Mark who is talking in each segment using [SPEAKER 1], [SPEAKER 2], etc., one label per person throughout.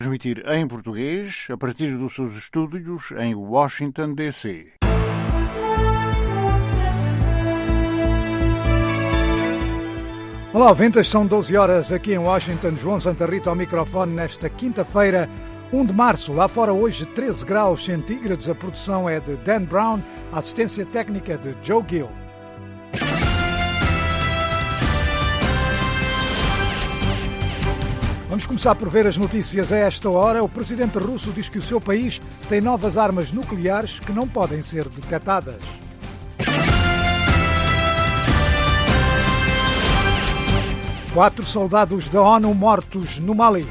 [SPEAKER 1] Transmitir em português a partir dos seus estúdios em Washington, D.C.
[SPEAKER 2] Olá, ouvintes, são 12 horas aqui em Washington. João Santa Rita ao microfone nesta quinta-feira, 1 de março. Lá fora hoje 13 graus centígrados. A produção é de Dan Brown, a assistência técnica de Joe Gill. Vamos começar por ver as notícias a esta hora. O presidente russo diz que o seu país tem novas armas nucleares que não podem ser detectadas. Quatro soldados da ONU mortos no Mali.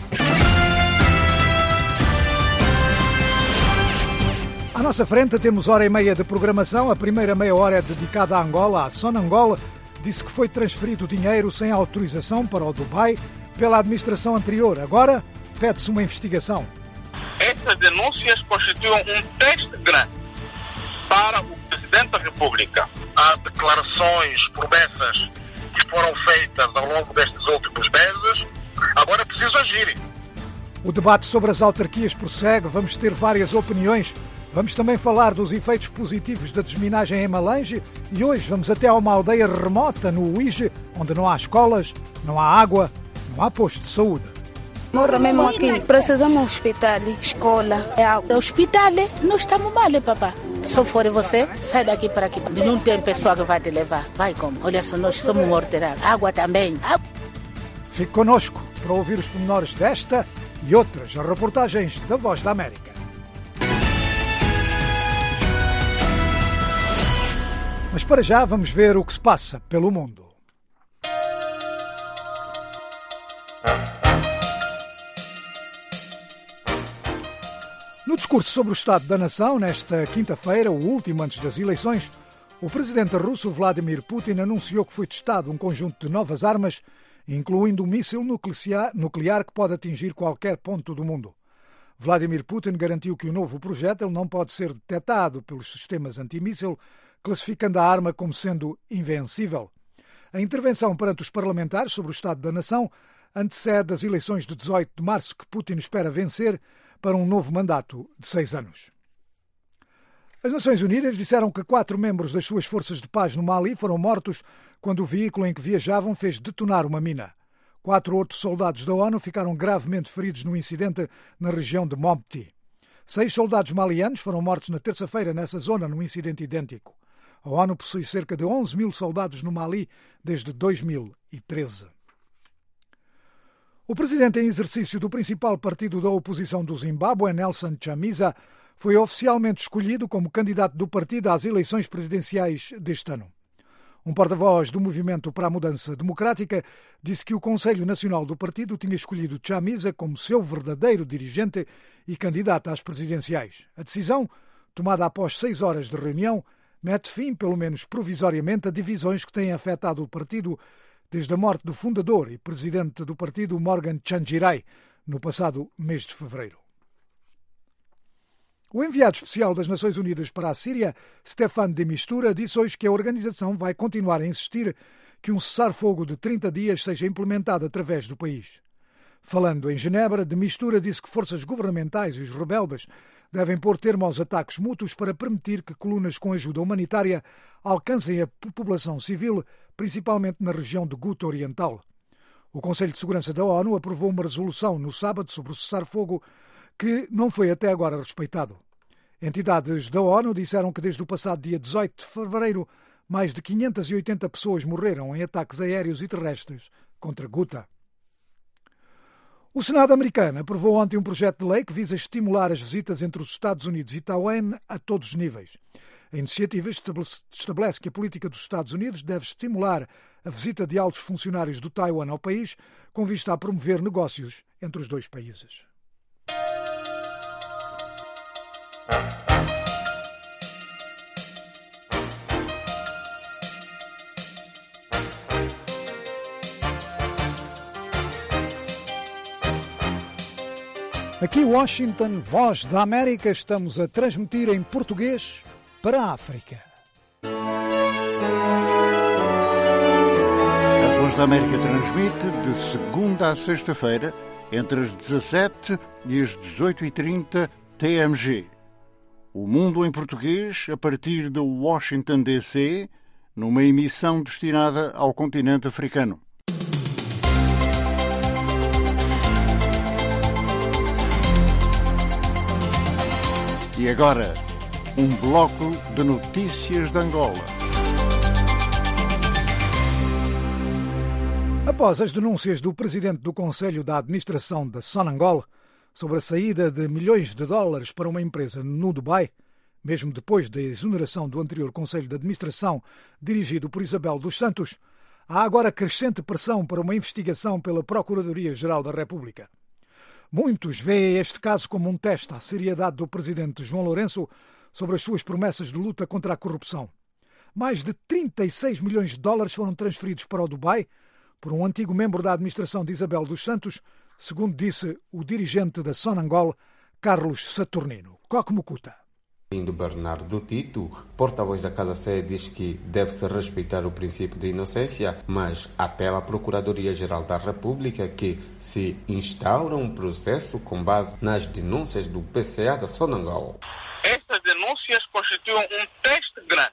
[SPEAKER 2] À nossa frente temos hora e meia de programação. A primeira meia hora é dedicada à Angola. A Sonangol disse que foi transferido dinheiro sem autorização para o Dubai pela administração anterior. Agora pede-se uma investigação.
[SPEAKER 3] Essas denúncias constituem um teste grande para o Presidente da República. Há declarações, promessas que foram feitas ao longo destes últimos meses. Agora é preciso agir.
[SPEAKER 2] O debate sobre as autarquias prossegue. Vamos ter várias opiniões. Vamos também falar dos efeitos positivos da desminagem em Malange e hoje vamos até a uma aldeia remota no Uíge, onde não há escolas, não há água, não há posto de saúde.
[SPEAKER 4] Mora mesmo aqui. Precisamos de um hospital, escola, água.
[SPEAKER 5] Hospital, não estamos mal, papá. Se for você, sai daqui para aqui. Não tem pessoa que vai te levar. Vai como? Olha só, nós somos morteirados. Água também.
[SPEAKER 2] Fique connosco para ouvir os pormenores desta e outras reportagens da Voz da América. Mas para já vamos ver o que se passa pelo mundo. No discurso sobre o Estado da Nação, nesta quinta-feira, o último antes das eleições, o presidente russo Vladimir Putin anunciou que foi testado um conjunto de novas armas, incluindo um míssil nuclear que pode atingir qualquer ponto do mundo. Vladimir Putin garantiu que o novo projétil não pode ser detectado pelos sistemas antimíssil, classificando a arma como sendo invencível. A intervenção perante os parlamentares sobre o Estado da Nação antecede as eleições de 18 de março que Putin espera vencer para um novo mandato de 6 anos. As Nações Unidas disseram que 4 membros das suas forças de paz no Mali foram mortos quando o veículo em que viajavam fez detonar uma mina. 4 outros soldados da ONU ficaram gravemente feridos no incidente na região de Mopti. 6 soldados malianos foram mortos na terça-feira nessa zona num incidente idêntico. A ONU possui cerca de 11 mil soldados no Mali desde 2013. O presidente em exercício do principal partido da oposição do Zimbábue, Nelson Chamisa, foi oficialmente escolhido como candidato do partido às eleições presidenciais deste ano. Um porta-voz do Movimento para a Mudança Democrática disse que o Conselho Nacional do partido tinha escolhido Chamisa como seu verdadeiro dirigente e candidato às presidenciais. A decisão, tomada após 6 horas de reunião, mete fim, pelo menos provisoriamente, a divisões que têm afetado o partido desde a morte do fundador e presidente do partido, Morgan Tsvangirai, no passado mês de fevereiro. O enviado especial das Nações Unidas para a Síria, Staffan de Mistura, disse hoje que a organização vai continuar a insistir que um cessar-fogo de 30 dias seja implementado através do país. Falando em Genebra, de Mistura disse que forças governamentais e os rebeldes devem pôr termo aos ataques mútuos para permitir que colunas com ajuda humanitária alcancem a população civil, principalmente na região de Ghouta Oriental. O Conselho de Segurança da ONU aprovou uma resolução no sábado sobre o cessar-fogo que não foi até agora respeitado. Entidades da ONU disseram que desde o passado dia 18 de fevereiro mais de 580 pessoas morreram em ataques aéreos e terrestres contra Ghouta. O Senado americano aprovou ontem um projeto de lei que visa estimular as visitas entre os Estados Unidos e Taiwan a todos os níveis. A iniciativa estabelece que a política dos Estados Unidos deve estimular a visita de altos funcionários do Taiwan ao país, com vista a promover negócios entre os dois países. Aqui Washington, Voz da América, estamos a transmitir em português para a África.
[SPEAKER 1] A Voz da América transmite de segunda a sexta-feira, entre as 17 e as 18h30 TMG. O Mundo em Português, a partir de Washington, D.C., numa emissão destinada ao continente africano. E agora, um bloco de notícias de Angola.
[SPEAKER 2] Após as denúncias do presidente do Conselho da Administração da Sonangol sobre a saída de milhões de dólares para uma empresa no Dubai, mesmo depois da exoneração do anterior Conselho de Administração dirigido por Isabel dos Santos, há agora crescente pressão para uma investigação pela Procuradoria-Geral da República. Muitos veem este caso como um teste à seriedade do presidente João Lourenço sobre as suas promessas de luta contra a corrupção. Mais de 36 milhões de dólares foram transferidos para o Dubai por um antigo membro da administração de Isabel dos Santos, segundo disse o dirigente da Sonangol, Carlos Saturnino. Coque Mucuta.
[SPEAKER 6] Bernardo Tito, porta-voz da Casa Sé, diz que deve-se respeitar o princípio de inocência, mas apela à Procuradoria-Geral da República que se instaura um processo com base nas denúncias do PCA da Sonangol.
[SPEAKER 3] Estas denúncias constituem um teste grande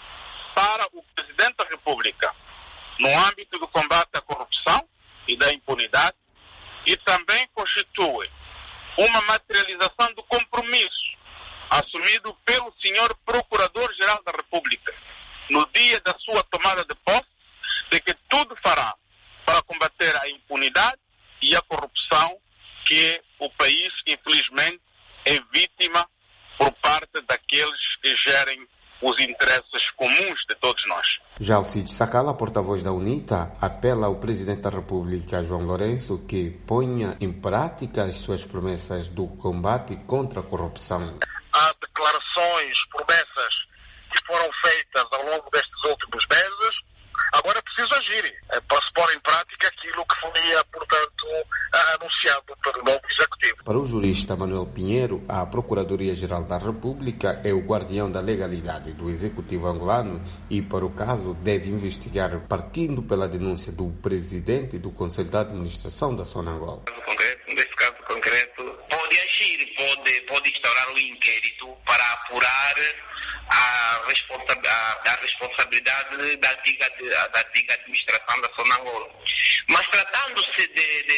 [SPEAKER 3] para o Presidente da República no âmbito do combate à corrupção e da impunidade e também constitui uma materialização do compromisso assumido pelo senhor Procurador-Geral da República no dia da sua tomada de posse, de que tudo fará para combater a impunidade e a corrupção que o país, infelizmente, é vítima por parte daqueles que gerem os interesses comuns de todos nós.
[SPEAKER 6] Já Alcides Sacala, porta-voz da UNITA, apela ao Presidente da República, João Lourenço, que ponha em prática as suas promessas do combate contra a corrupção.
[SPEAKER 3] Há declarações, promessas que foram feitas ao longo destes últimos meses. Agora é preciso agir para se pôr em prática aquilo que foi, portanto, anunciado pelo novo Executivo.
[SPEAKER 6] Para o jurista Manuel Pinheiro, a Procuradoria-Geral da República é o guardião da legalidade do Executivo angolano e, para o caso, deve investigar partindo pela denúncia do presidente do Conselho de Administração da Sonangol.
[SPEAKER 3] Neste caso concreto, pode agir, pode instaurar um inquérito para apurar a responsabilidade da antiga administração da Sonangol. Mas tratando-se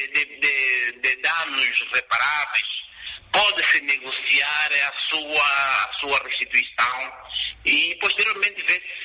[SPEAKER 3] de danos reparáveis, pode-se negociar a sua restituição e posteriormente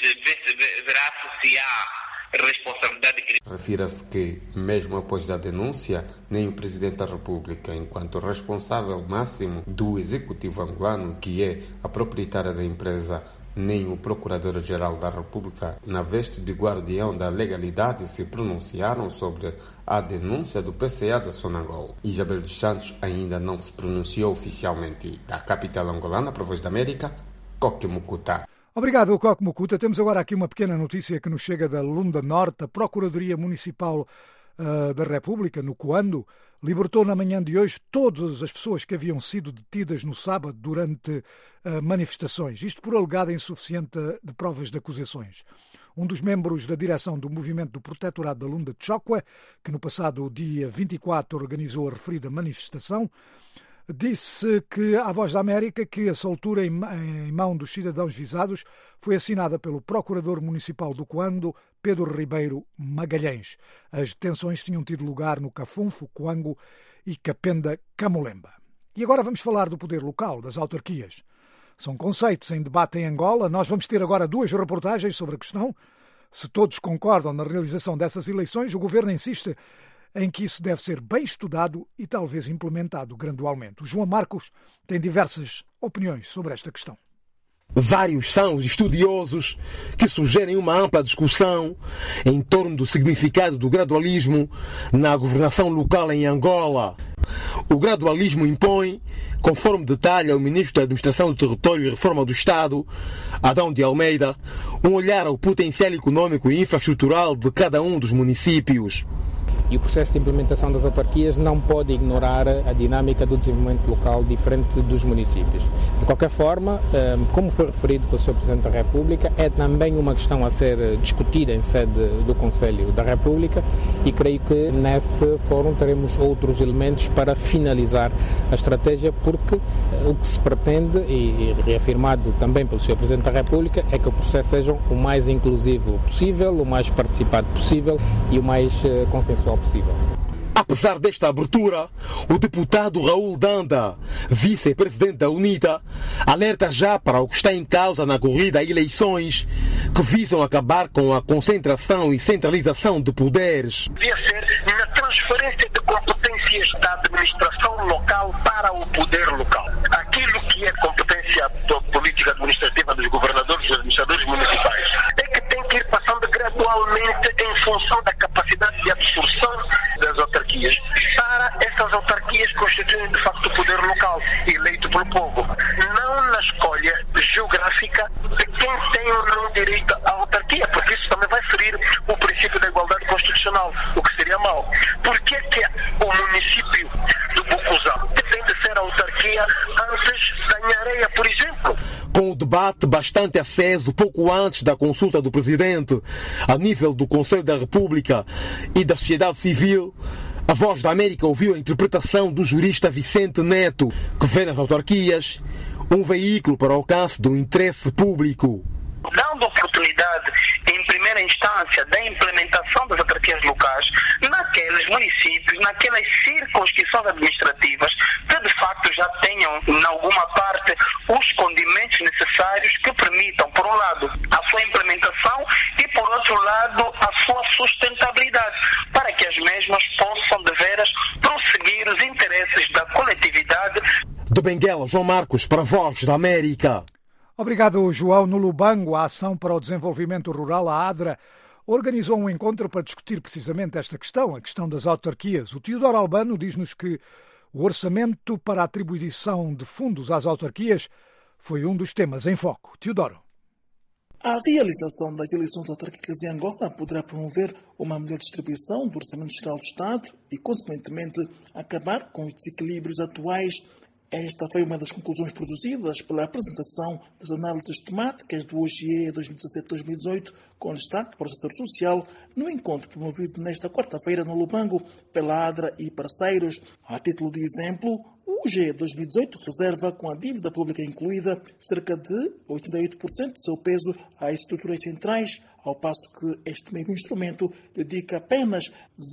[SPEAKER 3] verá-se se há responsabilidade.
[SPEAKER 6] Refira-se que, mesmo após a denúncia, nem o Presidente da República, enquanto responsável máximo do Executivo angolano, que é a proprietária da empresa, nem o Procurador-Geral da República, na veste de guardião da legalidade, se pronunciaram sobre a denúncia do PCA da Sonangol. Isabel dos Santos ainda não se pronunciou oficialmente. Da capital angolana, para a Voz da América, Coque Mucuta.
[SPEAKER 2] Obrigado, Coque Mucuta. Temos agora aqui uma pequena notícia que nos chega da Lunda Norte. A Procuradoria Municipal da República, no Coando, libertou na manhã de hoje todas as pessoas que haviam sido detidas no sábado durante manifestações. Isto por alegada insuficiente de provas de acusações. Um dos membros da direção do Movimento do Protetorado da Lunda de Chocwe, que no passado dia 24 organizou a referida manifestação, disse que à Voz da América que a soltura em mão dos cidadãos visados foi assinada pelo Procurador Municipal do Coando, Pedro Ribeiro Magalhães. As detenções tinham tido lugar no Cafunfo, Coango e Capenda, Camolemba. E agora vamos falar do poder local, das autarquias. São conceitos em debate em Angola. Nós vamos ter agora 2 reportagens sobre a questão. Se todos concordam na realização dessas eleições, o Governo insiste em que isso deve ser bem estudado e talvez implementado gradualmente. O João Marcos tem diversas opiniões sobre esta questão.
[SPEAKER 7] Vários são os estudiosos que sugerem uma ampla discussão em torno do significado do gradualismo na governação local em Angola. O gradualismo impõe, conforme detalha o Ministro da Administração do Território e Reforma do Estado, Adão de Almeida, um olhar ao potencial econômico e infraestrutural de cada um dos municípios.
[SPEAKER 8] E o processo de implementação das autarquias não pode ignorar a dinâmica do desenvolvimento local diferente dos municípios. De qualquer forma, como foi referido pelo Sr. Presidente da República, é também uma questão a ser discutida em sede do Conselho da República e creio que nesse fórum teremos outros elementos para finalizar a estratégia, porque o que se pretende, e reafirmado também pelo Sr. Presidente da República, é que o processo seja o mais inclusivo possível, o mais participado possível e o mais consensual possível.
[SPEAKER 7] Apesar desta abertura, o deputado Raul Danda, vice-presidente da UNITA, alerta já para o que está em causa na corrida a eleições que visam acabar com a concentração e centralização de poderes.
[SPEAKER 3] Devia ser na transferência de competências da administração local para o poder local. Aquilo que é competência política administrativa dos governadores e dos administradores municipais é que tem que ir passando gradualmente em função da capacidade de absorção das autarquias para essas autarquias constituírem de facto o poder local eleito pelo povo, não na escolha geográfica de quem tem ou não direito à autarquia, porque isso também vai ferir o princípio da igualdade constitucional, o que seria mau. Por que o município do Bocuzão tem de ser autarquia antes da Nhareia, por exemplo?
[SPEAKER 7] Com o debate bastante aceso pouco antes da consulta do Presidente, a nível do Conselho da República e da sociedade civil, a Voz da América ouviu a interpretação do jurista Vicente Neto, que vê nas autarquias um veículo para o alcance do interesse público.
[SPEAKER 3] Dando oportunidade, em primeira instância, da implementação das autarquias locais naqueles municípios, naquelas circunscrições administrativas que de facto já tenham, em alguma parte, os condimentos necessários que permitam, por um lado, a sua implementação e, por outro lado, a sua sustentabilidade, para que as mesmas possam, de veras, prosseguir os interesses da coletividade.
[SPEAKER 7] De Benguela, João Marcos, para a Voz da América.
[SPEAKER 2] Obrigado, João. No Lubango, a Ação para o Desenvolvimento Rural, a ADRA, organizou um encontro para discutir precisamente esta questão, a questão das autarquias. O Teodoro Albano diz-nos que o orçamento para a atribuição de fundos às autarquias foi um dos temas em foco. Teodoro.
[SPEAKER 9] A realização das eleições autárquicas em Angola poderá promover uma melhor distribuição do Orçamento Geral do Estado e, consequentemente, acabar com os desequilíbrios atuais. Esta foi uma das conclusões produzidas pela apresentação das análises temáticas do OGE 2017-2018, com destaque para o setor social, no encontro promovido nesta quarta-feira no Lubango pela ADRA e parceiros. A título de exemplo, o OGE 2018 reserva, com a dívida pública incluída, cerca de 88% do seu peso às estruturas centrais, ao passo que este mesmo instrumento dedica apenas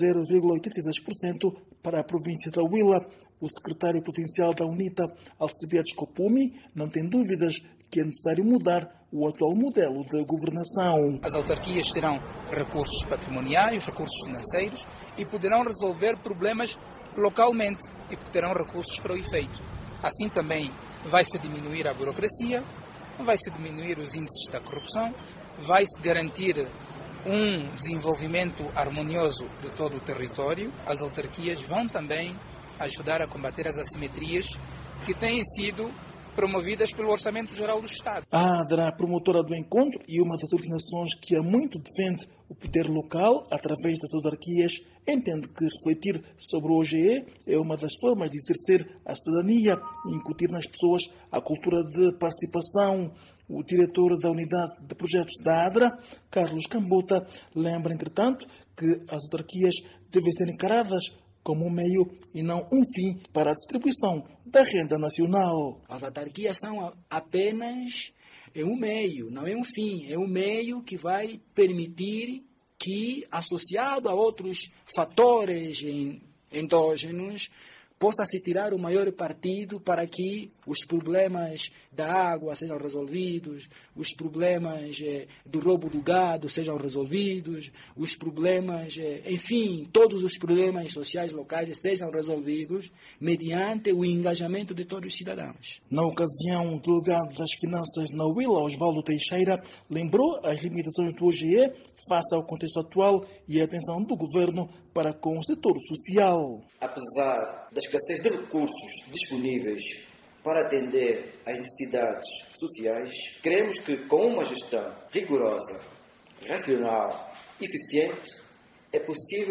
[SPEAKER 9] 0,86% para a província da Huila. O secretário provincial da UNITA, Alcibiades Copumi, não tem dúvidas que é necessário mudar o atual modelo de governação.
[SPEAKER 10] As autarquias terão recursos patrimoniais, recursos financeiros e poderão resolver problemas localmente e terão recursos para o efeito. Assim também vai-se diminuir a burocracia, vai-se diminuir os índices da corrupção, vai-se garantir um desenvolvimento harmonioso de todo o território. As autarquias vão também ajudar a combater as assimetrias que têm sido promovidas pelo Orçamento Geral do Estado.
[SPEAKER 9] A ADRA, promotora do encontro e uma das organizações que há muito defende o poder local através das autarquias, entende que refletir sobre o OGE é uma das formas de exercer a cidadania e incutir nas pessoas a cultura de participação. O diretor da Unidade de Projetos da ADRA, Carlos Cambota, lembra, entretanto, que as autarquias devem ser encaradas como um meio e não um fim para a distribuição da renda nacional.
[SPEAKER 11] As autarquias são apenas um meio, não é um fim. É um meio que vai permitir que, associado a outros fatores endógenos, possa-se tirar o maior partido para que os problemas da água sejam resolvidos, os problemas do roubo do gado sejam resolvidos, os problemas, enfim, todos os problemas sociais locais sejam resolvidos mediante o engajamento de todos os cidadãos.
[SPEAKER 9] Na ocasião, o delegado das Finanças na Huila, Osvaldo Teixeira, lembrou as limitações do OGE face ao contexto atual e a atenção do governo para com o setor social.
[SPEAKER 12] Apesar da escassez de recursos disponíveis para atender às necessidades sociais, queremos que, com uma gestão rigorosa, racional e eficiente, é possível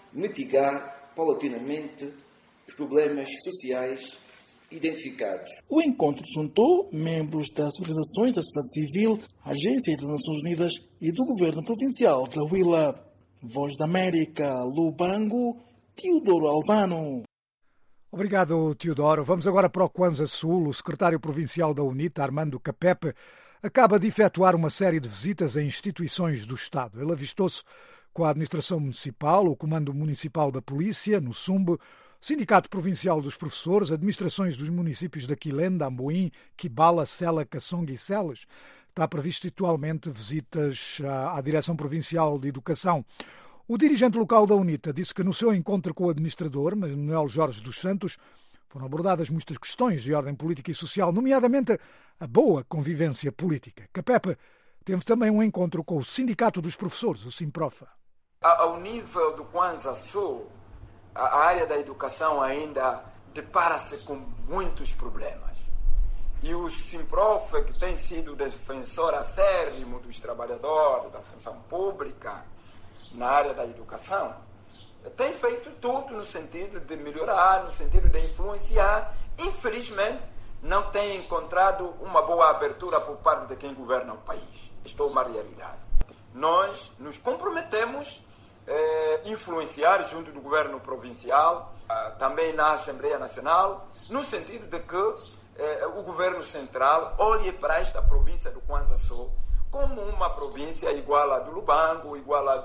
[SPEAKER 12] mitigar paulatinamente os problemas sociais identificados.
[SPEAKER 9] O encontro juntou membros das organizações da sociedade civil, agências das Nações Unidas e do governo provincial da Huila. Voz da América, Lubango, Teodoro Albano.
[SPEAKER 2] Obrigado, Teodoro. Vamos agora para o Kwanza Sul. O secretário provincial da UNITA, Armando Capepe, acaba de efetuar uma série de visitas a instituições do Estado. Ele avistou-se com a administração municipal, o Comando Municipal da Polícia, no Sumbe, Sindicato Provincial dos Professores, administrações dos municípios de Quilenda, Amboim, Quibala, Sela, Kassonga e Celes. Está previsto atualmente visitas à Direção Provincial de Educação. O dirigente local da UNITA disse que no seu encontro com o administrador, Manuel Jorge dos Santos, foram abordadas muitas questões de ordem política e social, nomeadamente a boa convivência política. Capepe teve também um encontro com o Sindicato dos Professores, o Simprofa.
[SPEAKER 13] Ao nível do Kwanza Sul, a área da educação ainda depara-se com muitos problemas. E o Simprofa, que tem sido defensor acérrimo dos trabalhadores da função pública na área da educação, tem feito tudo no sentido de melhorar, no sentido de influenciar. Infelizmente, não tem encontrado uma boa abertura por parte de quem governa o país. Isto é uma realidade. Nós nos comprometemos a influenciar junto do governo provincial, também na Assembleia Nacional, no sentido de que o governo central olhe para esta província do Kwanza Sul como uma província igual à do Lubango, igual à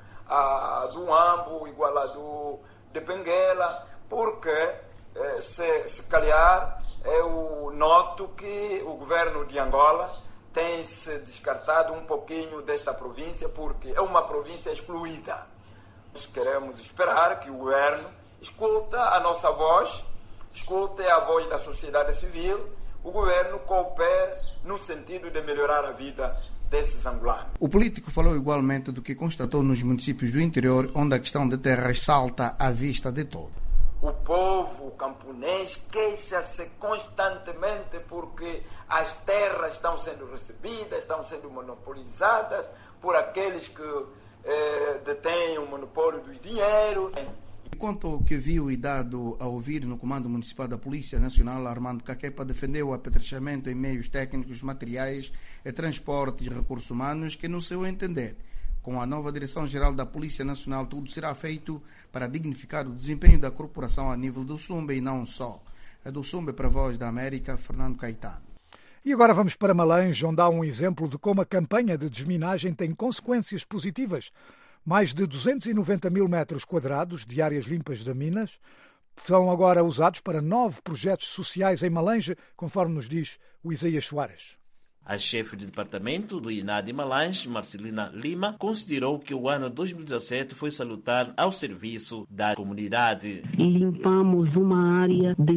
[SPEAKER 13] do Ambo, igual à de Benguela, porque se calhar eu noto que o governo de Angola tem se descartado um pouquinho desta província, porque é uma província excluída. Nós queremos esperar que o governo escute a nossa voz, escute a voz da sociedade civil, o governo coopere no sentido de melhorar a vida desses angolanos.
[SPEAKER 14] O político falou igualmente do que constatou nos municípios do interior, onde a questão de terras salta à vista de todo.
[SPEAKER 13] O povo camponês queixa-se constantemente porque as terras estão sendo recebidas, estão sendo monopolizadas por aqueles que detêm o monopólio do dinheiro.
[SPEAKER 14] Quanto ao que viu e dado a ouvir no Comando Municipal da Polícia Nacional, Armando Capepa defendeu o apetrechamento em meios técnicos, materiais e transporte e recursos humanos que, no seu entender, com a nova Direção-Geral da Polícia Nacional, tudo será feito para dignificar o desempenho da corporação a nível do Sumbe e não só. A do Sumbe para a Voz da América, Fernando Caetano.
[SPEAKER 2] E agora vamos para Malange, onde há um exemplo de como a campanha de desminagem tem consequências positivas. Mais de 290 mil metros quadrados de áreas limpas de Minas são agora usados para 9 projetos sociais em Malange, conforme nos diz o Isaías Soares.
[SPEAKER 15] A chefe de departamento do INAD de Malange, Marcelina Lima, considerou que o ano 2017 foi salutar ao serviço da comunidade.
[SPEAKER 16] Limpamos uma área de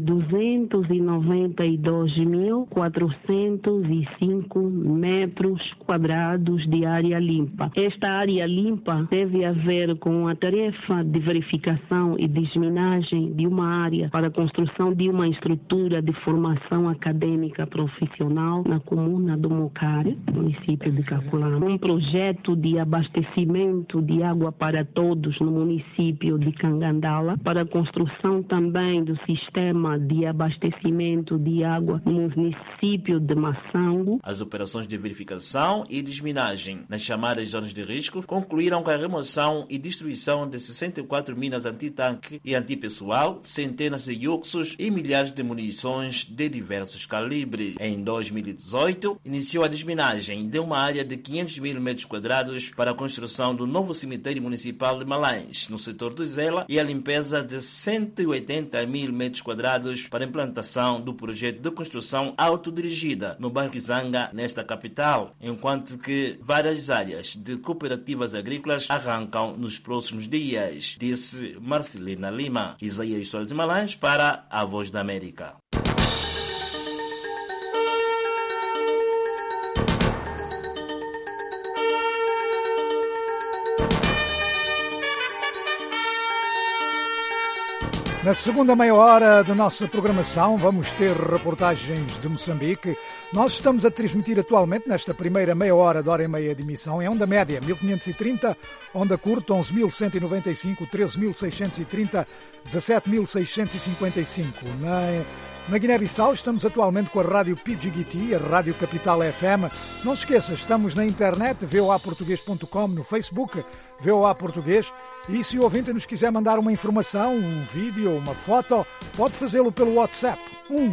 [SPEAKER 16] 292.405 metros quadrados de área limpa. Esta área limpa teve a ver com a tarefa de verificação e desminagem de uma área para a construção de uma estrutura de formação acadêmica profissional na comuna do Mocare, município de Caculama. Um projeto de abastecimento de água para todos no município de Cangandala, para a construção também do sistema de abastecimento de água no município de Massango.
[SPEAKER 15] As operações de verificação e desminagem nas chamadas zonas de risco concluíram com a remoção e destruição de 64 minas antitanque e antipessoal, centenas de yuxos e milhares de munições de diversos calibres. Em 2018, iniciou a desminagem de uma área de 500 mil metros quadrados para a construção do novo cemitério municipal de Malange, no setor do Zela, e a limpeza de 180 mil metros quadrados para a implantação do projeto de construção autodirigida no bairro Kizanga, nesta capital, enquanto que várias áreas de cooperativas agrícolas arrancam nos próximos dias, disse Marcelina Lima. Isaías Soares de Malange para a Voz da América.
[SPEAKER 2] Na segunda meia hora da nossa programação vamos ter reportagens de Moçambique. Nós estamos a transmitir atualmente nesta primeira meia hora de hora e meia de emissão em onda média 1530, onda curta 11.195, 13.630, 17.655. Na Guiné-Bissau estamos atualmente com a Rádio PGGT, a Rádio Capital FM. Não se esqueça, estamos na internet, voaportuguês.com, no Facebook, VOA Português. E se o ouvinte nos quiser mandar uma informação, um vídeo, uma foto, pode fazê-lo pelo WhatsApp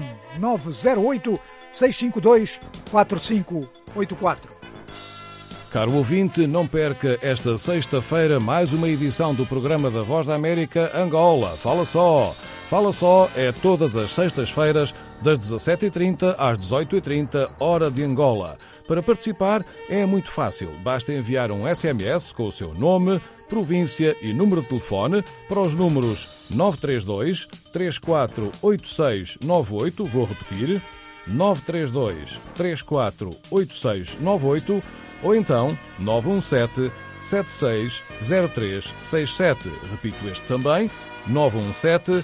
[SPEAKER 2] 1908-652-4584.
[SPEAKER 17] Caro ouvinte, não perca esta sexta-feira mais uma edição do programa da Voz da América Angola. Fala Só! Fala Só é todas as sextas-feiras, das 17h30 às 18h30, hora de Angola. Para participar é muito fácil. Basta enviar um SMS com o seu nome, província e número de telefone para os números 932 348698, vou repetir, 932 348698, ou então 917 760367. Repito este também, 917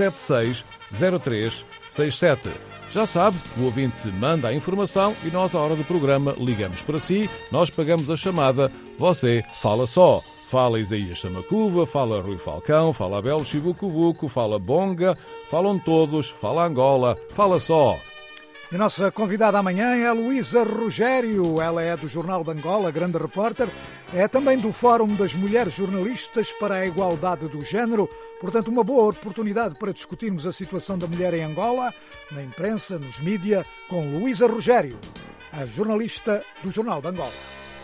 [SPEAKER 17] 760367. Já sabe, o ouvinte manda a informação e nós, à hora do programa, ligamos para si, nós pagamos a chamada, você fala só. Fala Isaías Samacuva, fala Rui Falcão, fala Abel Chivucuvuco, fala Bonga, falam todos, fala Angola, fala só.
[SPEAKER 2] E a nossa convidada amanhã é a Luísa Rogério. Ela é do Jornal de Angola, grande repórter. É também do Fórum das Mulheres Jornalistas para a Igualdade do Género. Portanto, uma boa oportunidade para discutirmos a situação da mulher em Angola, na imprensa, nos mídia, com Luísa Rogério, a jornalista do Jornal de Angola.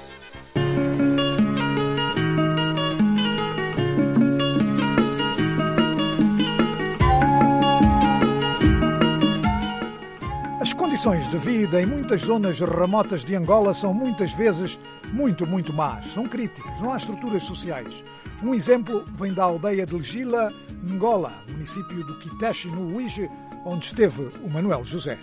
[SPEAKER 2] As condições de vida em muitas zonas remotas de Angola são muitas vezes muito más. São críticas, não há estruturas sociais. Um exemplo vem da aldeia de Legila, Angola, município do Quiteche, no Uíge, onde esteve o Manuel José.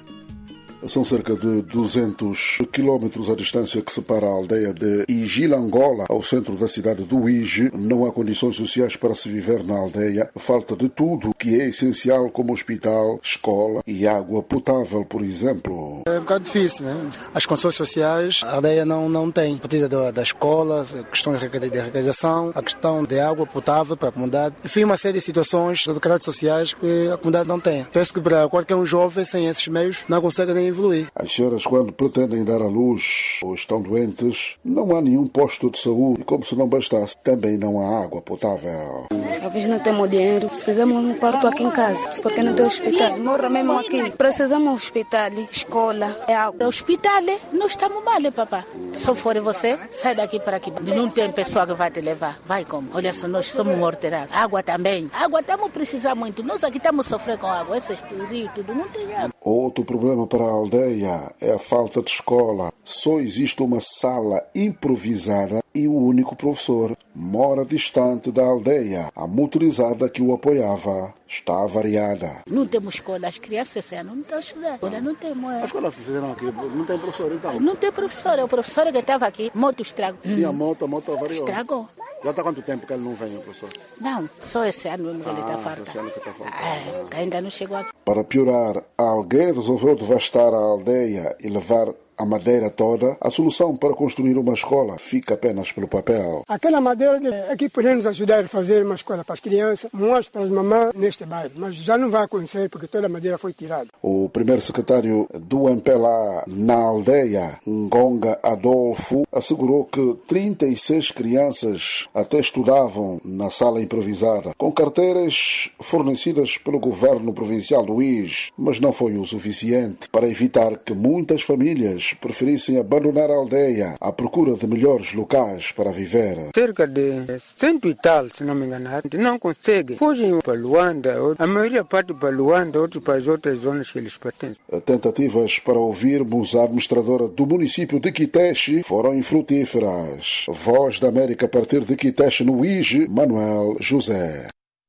[SPEAKER 18] São cerca de 200 quilómetros a distância que separa a aldeia de Igila, Angola, ao centro da cidade do Uíge. Não há condições sociais para se viver na aldeia. Falta de tudo que é essencial, como hospital, escola e água potável, por exemplo.
[SPEAKER 19] É um bocado difícil, né? As condições sociais a aldeia não tem. A partir da escola, a questão de arrecadação, a questão de água potável para a comunidade. Enfim, uma série de situações de caráter sociais que a comunidade não tem. Penso que para qualquer um jovem sem esses meios não consegue nem evoluir.
[SPEAKER 18] As senhoras, quando pretendem dar à luz ou estão doentes, não há nenhum posto de saúde. E como se não bastasse, também não há água potável.
[SPEAKER 4] Talvez não temos dinheiro, precisamos de um quarto aqui em casa, porque não tem hospital. Morra mesmo aqui. Precisamos de um hospital, escola, água.
[SPEAKER 5] O hospital, não estamos mal, papá. Se for você, sai daqui para aqui. Não tem pessoa que vai te levar. Vai como? Olha só, nós somos morteirados. Água também. Água estamos precisando muito. Nós aqui estamos sofrendo com água. Esses rios, tudo, não tem água.
[SPEAKER 18] Outro problema para a aldeia é a falta de escola. Só existe uma sala improvisada e o único professor mora distante da aldeia. A motorizada que o apoiava está avariada.
[SPEAKER 5] Não temos escola. As crianças esse ano não estão estudando. Não temos.
[SPEAKER 18] A escola fizeram aqui, não tem professor então?
[SPEAKER 5] Não tem professor. O professor que estava aqui, moto estragou.
[SPEAKER 18] E a moto avariou?
[SPEAKER 5] Estragou.
[SPEAKER 18] Já está quanto tempo que ele não vem, professor?
[SPEAKER 5] Não, só esse ano mesmo que ele está farto.
[SPEAKER 18] Esse ano que está farto.
[SPEAKER 5] Ainda não chegou aqui.
[SPEAKER 18] Para piorar, alguém resolveu devastar a aldeia e levar a madeira toda. A solução para construir uma escola fica apenas pelo papel.
[SPEAKER 20] Aquela madeira aqui podemos ajudar a fazer uma escola para as crianças, umas para as mamães neste bairro, mas já não vai acontecer porque toda a madeira foi tirada.
[SPEAKER 18] O primeiro secretário do MPLA na aldeia, Ngonga Adolfo, assegurou que 36 crianças até estudavam na sala improvisada, com carteiras fornecidas pelo governo provincial do Uíge, mas não foi o suficiente para evitar que muitas famílias preferissem abandonar a aldeia à procura de melhores locais para viver.
[SPEAKER 20] Cerca de 100 e tal, se não me engano, não conseguem. Fogem para Luanda, a maioria parte para Luanda, outros para as outras zonas que eles pertencem.
[SPEAKER 18] Tentativas para ouvirmos a administradora do município de Quiteche foram infrutíferas. Voz da América a partir de Quiteche, no Uíge, Manuel José.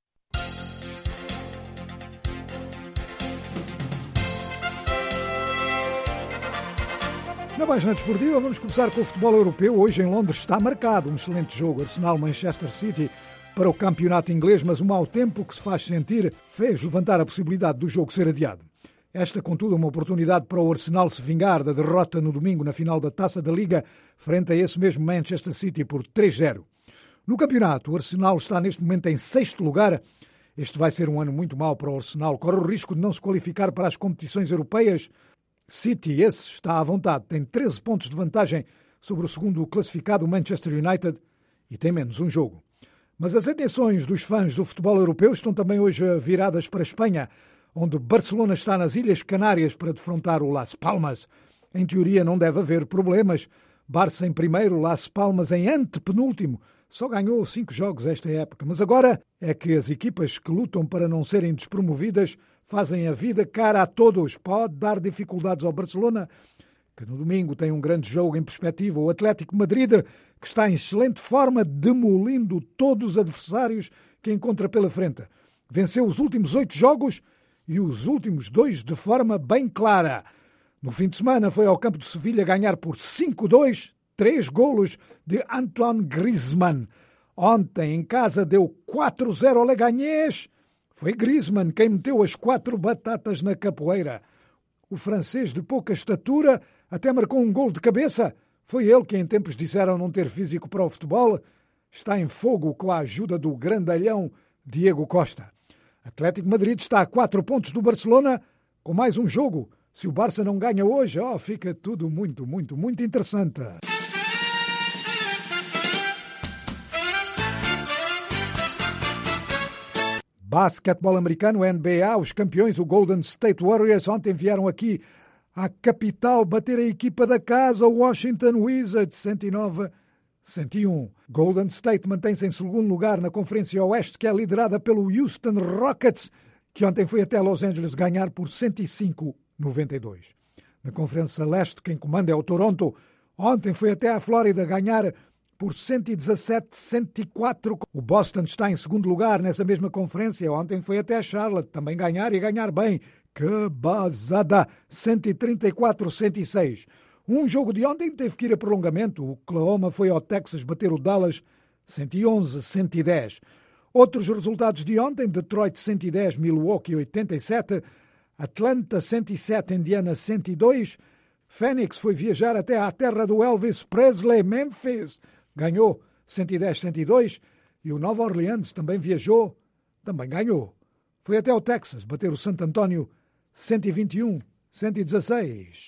[SPEAKER 2] Na página desportiva, vamos começar com o futebol europeu. Hoje em Londres está marcado um excelente jogo. Arsenal-Manchester City para o campeonato inglês, mas o mau tempo que se faz sentir fez levantar a possibilidade do jogo ser adiado. Esta, contudo, é uma oportunidade para o Arsenal se vingar da derrota no domingo na final da Taça da Liga frente a esse mesmo Manchester City por 3-0. No campeonato, o Arsenal está neste momento em 6º lugar. Este vai ser um ano muito mau para o Arsenal. Corre o risco de não se qualificar para as competições europeias. City, esse, está à vontade. Tem 13 pontos de vantagem sobre o segundo classificado, Manchester United, e tem menos um jogo. Mas as atenções dos fãs do futebol europeu estão também hoje viradas para a Espanha, onde Barcelona está nas Ilhas Canárias para defrontar o Las Palmas. Em teoria não deve haver problemas. Barça em primeiro, Las Palmas em antepenúltimo. Só ganhou 5 jogos esta época. Mas agora é que as equipas que lutam para não serem despromovidas fazem a vida cara a todos. Pode dar dificuldades ao Barcelona, que no domingo tem um grande jogo em perspectiva. O Atlético de Madrid, que está em excelente forma, demolindo todos os adversários que encontra pela frente. Venceu os últimos 8 jogos e os últimos 2 de forma bem clara. No fim de semana foi ao campo de Sevilha ganhar por 5-2, 3 golos de Antoine Griezmann. Ontem em casa deu 4-0 ao Leganés. Foi Griezmann quem meteu as 4 batatas na capoeira. O francês de pouca estatura até marcou um golo de cabeça. Foi ele que em tempos disseram não ter físico para o futebol. Está em fogo com a ajuda do grandalhão Diego Costa. Atlético de Madrid está a 4 pontos do Barcelona com mais um jogo. Se o Barça não ganha hoje, fica tudo muito, muito, muito interessante. Basquetebol americano, NBA, os campeões, o Golden State Warriors, ontem vieram aqui à capital bater a equipa da casa, o Washington Wizards, 109-101. Golden State mantém-se em segundo lugar na Conferência Oeste, que é liderada pelo Houston Rockets, que ontem foi até Los Angeles ganhar por 105-92. Na Conferência Leste, quem comanda é o Toronto. Ontem foi até a Flórida ganhar por 117-104. O Boston está em segundo lugar nessa mesma conferência. Ontem foi até a Charlotte também ganhar e ganhar bem. Que bazada! 134-106. Um jogo de ontem teve que ir a prolongamento. O Oklahoma foi ao Texas bater o Dallas 111-110. Outros resultados de ontem: Detroit 110, Milwaukee 87, Atlanta 107, Indiana 102. Phoenix foi viajar até à terra do Elvis Presley, Memphis. Ganhou 110-102. E o Nova Orleans também viajou, também ganhou. Foi até o Texas bater o Santo António 121-116.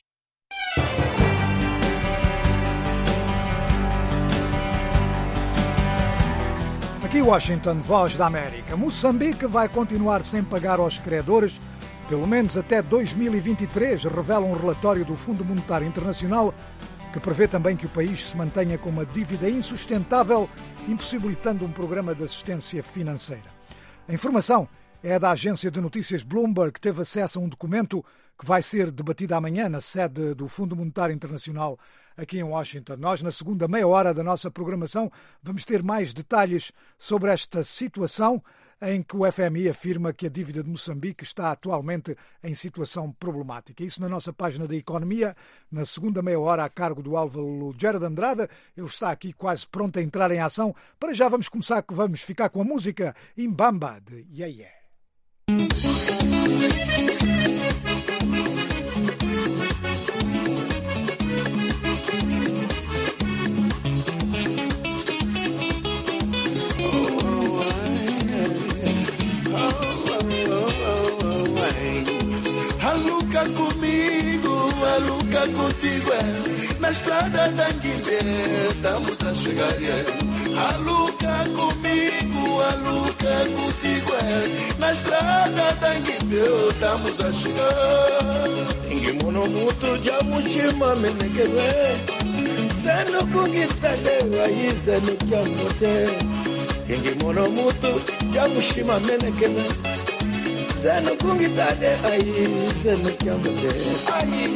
[SPEAKER 2] Aqui Washington, Voz da América. Moçambique vai continuar sem pagar aos credores, pelo menos até 2023, revela um relatório do Fundo Monetário Internacional, que prevê também que o país se mantenha com uma dívida insustentável, impossibilitando um programa de assistência financeira. A informação é da agência de notícias Bloomberg, que teve acesso a um documento que vai ser debatido amanhã na sede do Fundo Monetário Internacional aqui em Washington. Nós, na segunda meia hora da nossa programação, vamos ter mais detalhes sobre esta situação em que o FMI afirma que a dívida de Moçambique está atualmente em situação problemática. Isso na nossa página da Economia, na segunda meia hora, a cargo do Álvaro Gerard Andrade. Ele está aqui quase pronto a entrar em ação. Para já vamos ficar com a música Imbamba, de Yeah Yeah.
[SPEAKER 21] Aluca contigo, na estrada da Guiné, estamos a chegar. Aluca comigo, aluca contigo, na estrada da Guiné, estamos a chegar. Ingemono mutu jamushima menekebe, zeno kungita dewa izeno kyamote. Ingemono mutu jamushima menekebe, zeno kungitade ayi zeno kyamote ayi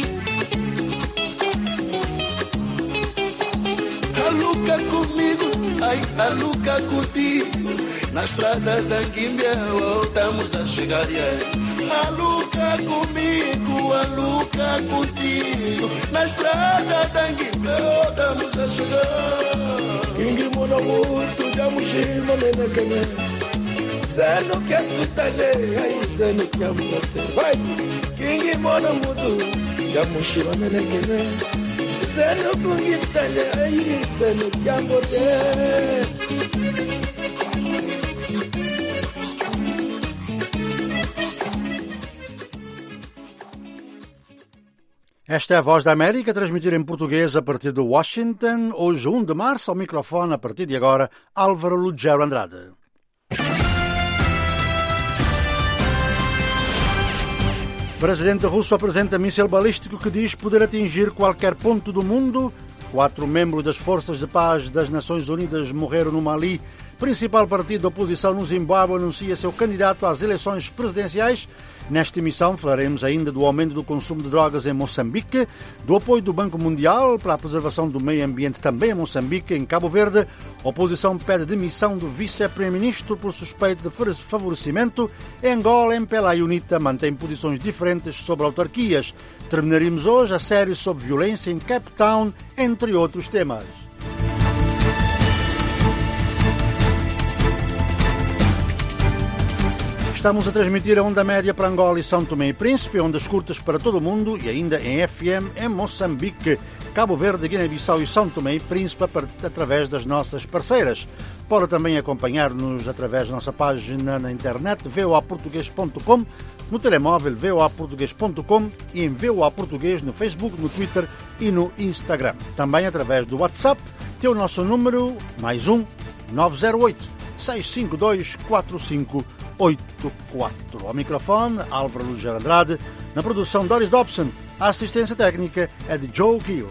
[SPEAKER 21] aluca comigo Ai, a Luca contigo, na estrada da Guimbia, voltamos a chegar. A Luca comigo, a Luca contigo, na estrada da Guimbia, voltamos a chegar. Kingi mona muito, já mujima menekene. Zeno que tutale, ai, zeno que amote. Vai, Kingi mona muito, já mujima menekene. Zeno kungitale, ai, zeno que amote.
[SPEAKER 1] Esta é a Voz da América, transmitida em português a partir de Washington. Hoje, 1 de março, ao microfone, a partir de agora, Álvaro Lugero Andrade. O presidente russo apresenta míssil balístico que diz poder atingir qualquer ponto do mundo. 4 membros das Forças de Paz das Nações Unidas morreram no Mali. Principal partido da oposição no Zimbábue anuncia seu candidato às eleições presidenciais. Nesta emissão falaremos ainda do aumento do consumo de drogas em Moçambique, do apoio do Banco Mundial para a preservação do meio ambiente também em Moçambique. Em Cabo Verde, a oposição pede demissão do vice-primeiro-ministro por suspeita de favorecimento. Em Angola, MPLA e UNITA mantêm posições diferentes sobre autarquias. Terminaremos hoje a série sobre violência em Cape Town, entre outros temas. Estamos a transmitir a onda média para Angola e São Tomé e Príncipe, ondas curtas para todo o mundo e ainda em FM em Moçambique, Cabo Verde, Guiné-Bissau e São Tomé e Príncipe através das nossas parceiras. Pode também acompanhar-nos através da nossa página na internet voaportugues.com, no telemóvel voaportugues.com e em VOA Português no Facebook, no Twitter e no Instagram. Também através do WhatsApp, tem o nosso número +1 908 652 4584. Ao microfone, Álvaro Lugero Andrade. Na produção, Doris Dobson. A assistência técnica é de Joe Gill.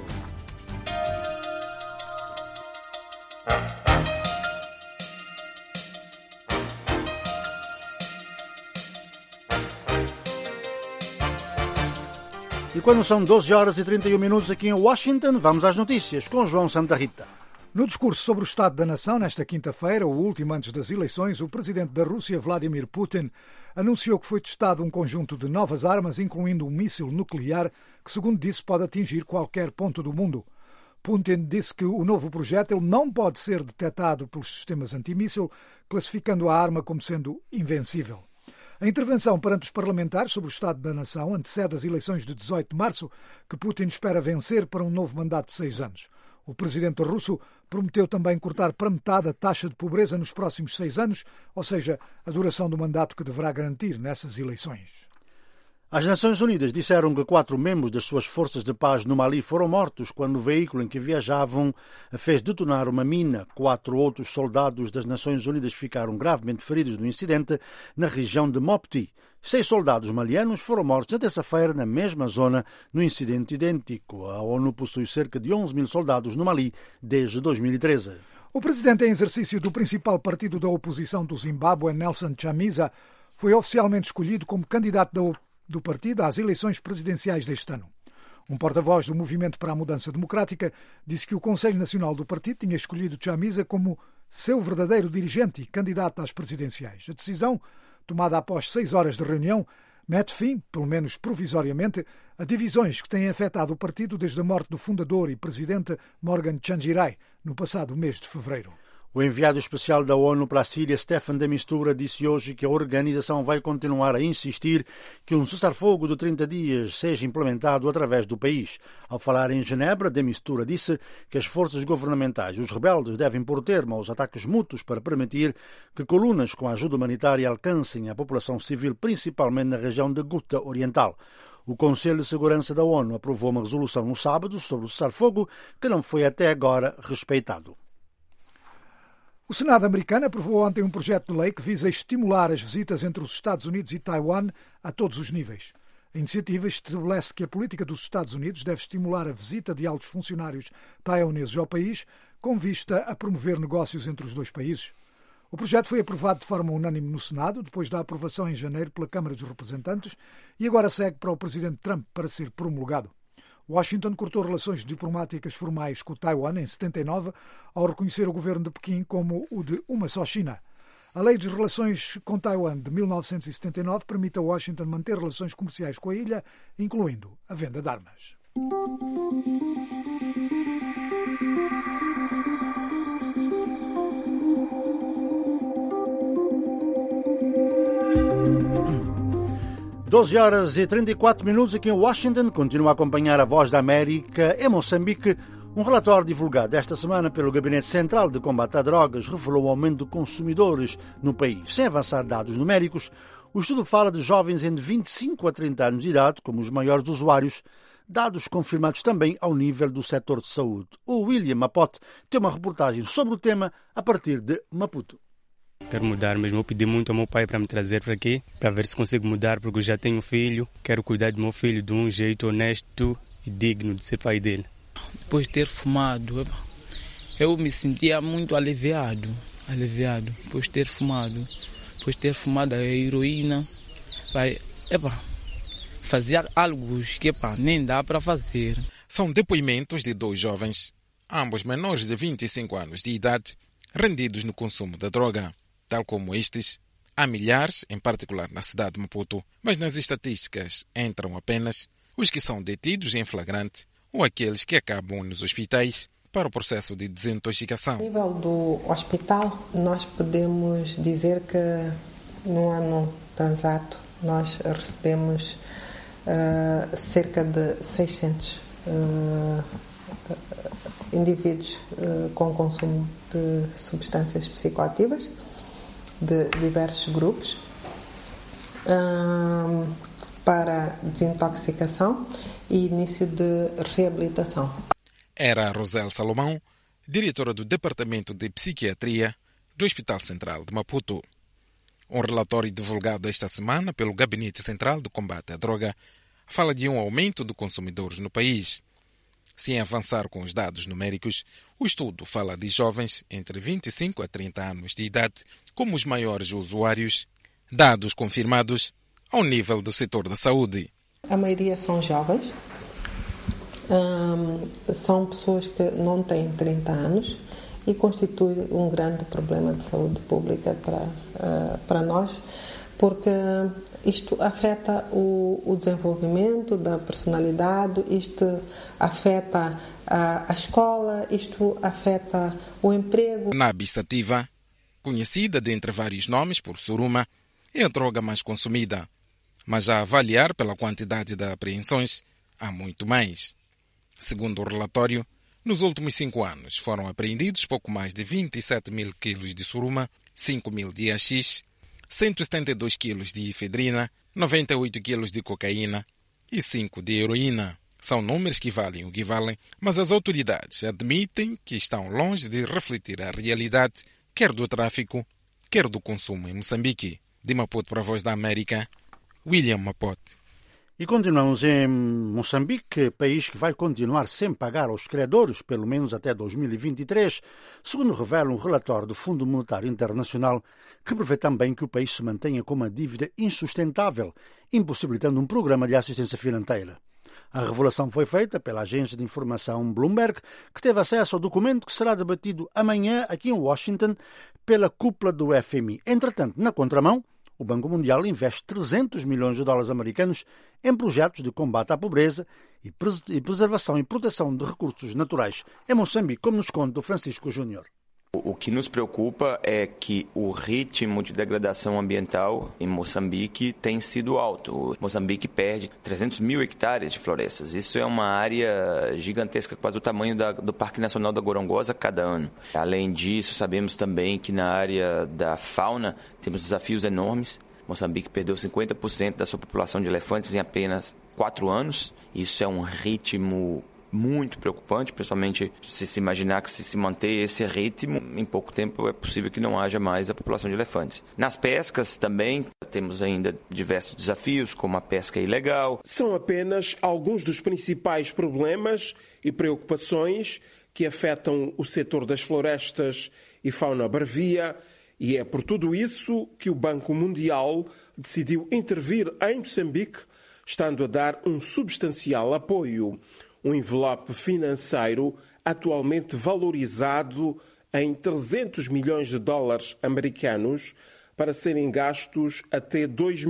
[SPEAKER 1] E quando são 12 horas e 31 minutos aqui em Washington, vamos às notícias com João Santa Rita.
[SPEAKER 2] No discurso sobre o Estado da Nação, nesta quinta-feira, o último antes das eleições, o presidente da Rússia, Vladimir Putin, anunciou que foi testado um conjunto de novas armas, incluindo um míssil nuclear, que, segundo disse, pode atingir qualquer ponto do mundo. Putin disse que o novo projétil não pode ser detectado pelos sistemas antimíssil, classificando a arma como sendo invencível. A intervenção perante os parlamentares sobre o Estado da Nação antecede as eleições de 18 de março, que Putin espera vencer para um novo mandato de 6 anos. O presidente russo prometeu também cortar para metade a taxa de pobreza nos próximos 6 anos, ou seja, a duração do mandato que deverá garantir nessas eleições.
[SPEAKER 1] As Nações Unidas disseram que 4 membros das suas forças de paz no Mali foram mortos quando o veículo em que viajavam fez detonar uma mina. 4 outros soldados das Nações Unidas ficaram gravemente feridos no incidente na região de Mopti. 6 soldados malianos foram mortos na terça-feira na mesma zona, no incidente idêntico. A ONU possui cerca de 11 mil soldados no Mali desde 2013.
[SPEAKER 2] O presidente em exercício do principal partido da oposição do Zimbábue, Nelson Chamisa, foi oficialmente escolhido como candidato do partido às eleições presidenciais deste ano. Um porta-voz do Movimento para a Mudança Democrática disse que o Conselho Nacional do partido tinha escolhido Chamisa como seu verdadeiro dirigente e candidato às presidenciais. A decisão, tomada após 6 horas de reunião, mete fim, pelo menos provisoriamente, a divisões que têm afetado o partido desde a morte do fundador e presidente Morgan Tsvangirai, no passado mês de fevereiro.
[SPEAKER 1] O enviado especial da ONU para a Síria, Stefan de Mistura, disse hoje que a organização vai continuar a insistir que um cessar-fogo de 30 dias seja implementado através do país. Ao falar em Genebra, de Mistura disse que as forças governamentais e os rebeldes devem pôr termo aos ataques mútuos para permitir que colunas com ajuda humanitária alcancem a população civil, principalmente na região de Ghouta Oriental. O Conselho de Segurança da ONU aprovou uma resolução no sábado sobre o cessar-fogo que não foi até agora respeitado.
[SPEAKER 2] O Senado americano aprovou ontem um projeto de lei que visa estimular as visitas entre os Estados Unidos e Taiwan a todos os níveis. A iniciativa estabelece que a política dos Estados Unidos deve estimular a visita de altos funcionários taiwaneses ao país, com vista a promover negócios entre os dois países. O projeto foi aprovado de forma unânime no Senado, depois da aprovação em janeiro pela Câmara dos Representantes, e agora segue para o presidente Trump para ser promulgado. Washington cortou relações diplomáticas formais com Taiwan em 79, ao reconhecer o governo de Pequim como o de uma só China. A Lei das Relações com Taiwan de 1979 permite a Washington manter relações comerciais com a ilha, incluindo a venda de armas.
[SPEAKER 1] Doze horas e 34 minutos aqui em Washington. Continua a acompanhar a Voz da América. Em Moçambique, um relatório divulgado esta semana pelo Gabinete Central de Combate a Drogas revelou o aumento de consumidores no país. Sem avançar dados numéricos, o estudo fala de jovens entre 25 a 30 anos de idade como os maiores usuários, dados confirmados também ao nível do setor de saúde. O William Mapote tem uma reportagem sobre o tema a partir de Maputo.
[SPEAKER 6] Quero mudar mesmo, eu pedi muito ao meu pai para me trazer para aqui, para ver se consigo mudar, porque eu já tenho filho, quero cuidar do meu filho de um jeito honesto e digno de ser pai dele.
[SPEAKER 22] Depois de ter fumado, eu me sentia muito aliviado, depois de ter fumado a heroína, fazia algo que nem dá para fazer.
[SPEAKER 23] São depoimentos de dois jovens, ambos menores de 25 anos de idade, rendidos no consumo da droga. Tal como estes, há milhares, em particular na cidade de Maputo, mas nas estatísticas entram apenas os que são detidos em flagrante ou aqueles que acabam nos hospitais para o processo de desintoxicação.
[SPEAKER 24] A nível do hospital, nós podemos dizer que no ano transato nós recebemos cerca de 600 indivíduos com consumo de substâncias psicoativas de diversos grupos para desintoxicação e início de reabilitação.
[SPEAKER 23] Era a Rosel Salomão, diretora do Departamento de Psiquiatria do Hospital Central de Maputo. Um relatório divulgado esta semana pelo Gabinete Central de Combate à Droga fala de um aumento de consumidores no país. Sem avançar com os dados numéricos, o estudo fala de jovens entre 25 a 30 anos de idade como os maiores usuários, dados confirmados ao nível do setor da saúde.
[SPEAKER 24] A maioria são jovens, são pessoas que não têm 30 anos e constitui um grande problema de saúde pública para nós, porque isto afeta o desenvolvimento da personalidade, isto afeta a escola, isto afeta o emprego.
[SPEAKER 23] Cannabis sativa, conhecida dentre vários nomes por suruma, é a droga mais consumida, mas a avaliar pela quantidade de apreensões, há muito mais. Segundo o relatório, nos últimos 5 anos foram apreendidos pouco mais de 27 mil quilos de suruma, 5 mil de haxixe, 172 quilos de efedrina, 98 quilos de cocaína e 5 de heroína. São números que valem o que valem, mas as autoridades admitem que estão longe de refletir a realidade, quer do tráfico, quer do consumo em Moçambique. De Maputo para a Voz da América, William Mapote.
[SPEAKER 1] E continuamos em Moçambique, país que vai continuar sem pagar aos credores, pelo menos até 2023, segundo revela um relatório do Fundo Monetário Internacional, que prevê também que o país se mantenha com uma dívida insustentável, impossibilitando um programa de assistência financeira. A revelação foi feita pela agência de informação Bloomberg, que teve acesso ao documento que será debatido amanhã aqui em Washington pela cúpula do FMI. Entretanto, na contramão, o Banco Mundial investe 300 milhões de dólares americanos em projetos de combate à pobreza e preservação e proteção de recursos naturais em Moçambique, como nos conta o Francisco Júnior.
[SPEAKER 25] O que nos preocupa é que o ritmo de degradação ambiental em Moçambique tem sido alto. Moçambique perde 300 mil hectares de florestas. Isso é uma área gigantesca, quase o tamanho do Parque Nacional da Gorongosa cada ano. Além disso, sabemos também que na área da fauna temos desafios enormes. Moçambique perdeu 50% da sua população de elefantes em apenas 4 anos. Isso é um ritmo muito preocupante, principalmente se imaginar que se manter esse ritmo, em pouco tempo é possível que não haja mais a população de elefantes. Nas pescas também temos ainda diversos desafios, como a pesca ilegal.
[SPEAKER 26] São apenas alguns dos principais problemas e preocupações que afetam o setor das florestas e fauna bravia, e é por tudo isso que o Banco Mundial decidiu intervir em Moçambique, estando a dar um substancial apoio. um envelope financeiro atualmente valorizado em 300 milhões de dólares americanos para serem gastos até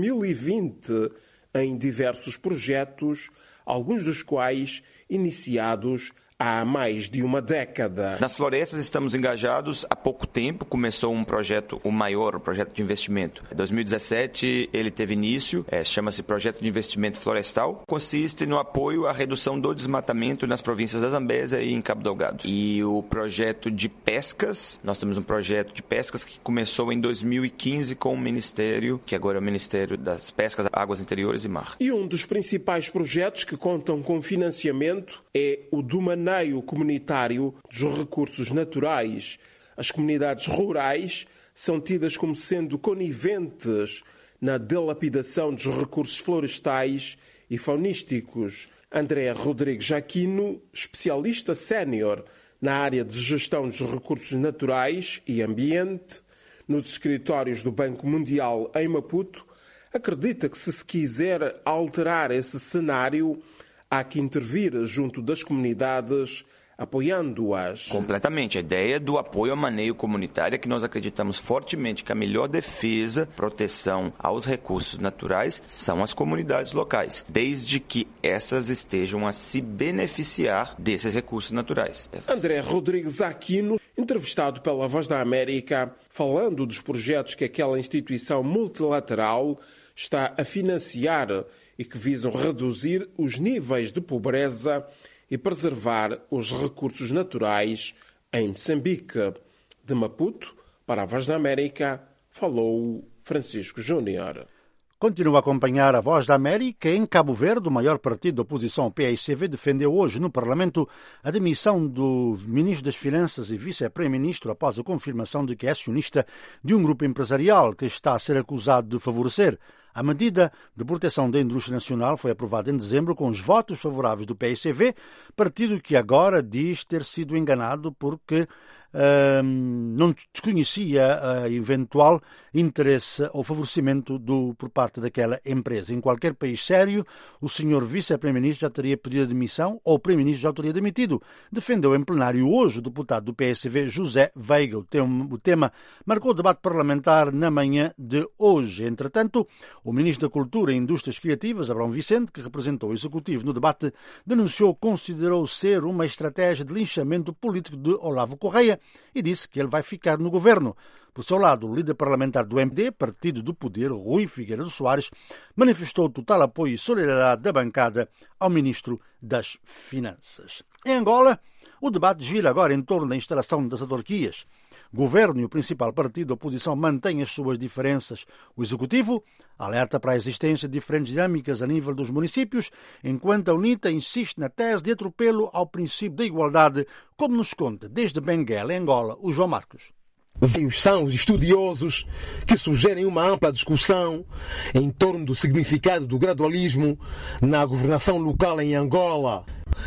[SPEAKER 26] 2020 em diversos projetos, alguns dos quais iniciados há mais de uma década.
[SPEAKER 25] Nas florestas estamos engajados há pouco tempo. Começou um projeto, o maior projeto de investimento. Em 2017 ele teve início, chama-se Projeto de Investimento Florestal. Consiste no apoio à redução do desmatamento nas províncias da Zambésia e em Cabo Delgado. E o projeto de pescas, nós temos um projeto de pescas que começou em 2015 com o Ministério, que agora é o Ministério das Pescas, Águas Interiores e Mar.
[SPEAKER 26] E um dos principais projetos que contam com financiamento é o do manejo comunitário dos recursos naturais. As comunidades rurais são tidas como sendo coniventes na dilapidação dos recursos florestais e faunísticos. André Rodrigues Aquino, especialista sénior na área de gestão dos recursos naturais e ambiente, nos escritórios do Banco Mundial em Maputo, acredita que se quiser alterar esse cenário, há que intervir junto das comunidades, apoiando-as.
[SPEAKER 25] Completamente. A ideia do apoio ao manejo comunitário é que nós acreditamos fortemente que a melhor defesa, proteção aos recursos naturais são as comunidades locais, desde que essas estejam a se beneficiar desses recursos naturais.
[SPEAKER 26] André Rodrigues Aquino, entrevistado pela Voz da América, falando dos projetos que aquela instituição multilateral está a financiar e que visam reduzir os níveis de pobreza e preservar os recursos naturais em Moçambique. De Maputo, para a Voz da América, falou Francisco Júnior.
[SPEAKER 1] Continua a acompanhar a Voz da América. Em Cabo Verde, o maior partido da oposição, o PAICV, defendeu hoje no Parlamento a demissão do Ministro das Finanças e Vice-Primeiro-Ministro após a confirmação de que é acionista de um grupo empresarial que está a ser acusado de favorecer. A medida de proteção da indústria nacional foi aprovada em dezembro com os votos favoráveis do PAICV, partido que agora diz ter sido enganado porque não desconhecia eventual interesse ou favorecimento por parte daquela empresa. Em qualquer país sério, o senhor vice-primeiro-ministro já teria pedido a demissão ou o primeiro-ministro já o teria demitido. Defendeu em plenário hoje o deputado do PSV, José Veiga. O tema marcou o debate parlamentar na manhã de hoje. Entretanto, o ministro da Cultura e Indústrias Criativas, Abrão Vicente, que representou o Executivo no debate, denunciou que considerou ser uma estratégia de linchamento político de Olavo Correia e disse que ele vai ficar no governo. Por seu lado, o líder parlamentar do MD, Partido do Poder, Rui Figueiredo Soares, manifestou total apoio e solidariedade da bancada ao ministro das Finanças. Em Angola, o debate gira agora em torno da instalação das autarquias. O governo e o principal partido da oposição mantêm as suas diferenças. O Executivo alerta para a existência de diferentes dinâmicas a nível dos municípios, enquanto a UNITA insiste na tese de atropelo ao princípio da igualdade, como nos conta desde Benguela, em Angola, o João Marcos.
[SPEAKER 3] São os estudiosos que sugerem uma ampla discussão em torno do significado do gradualismo na governação local em Angola.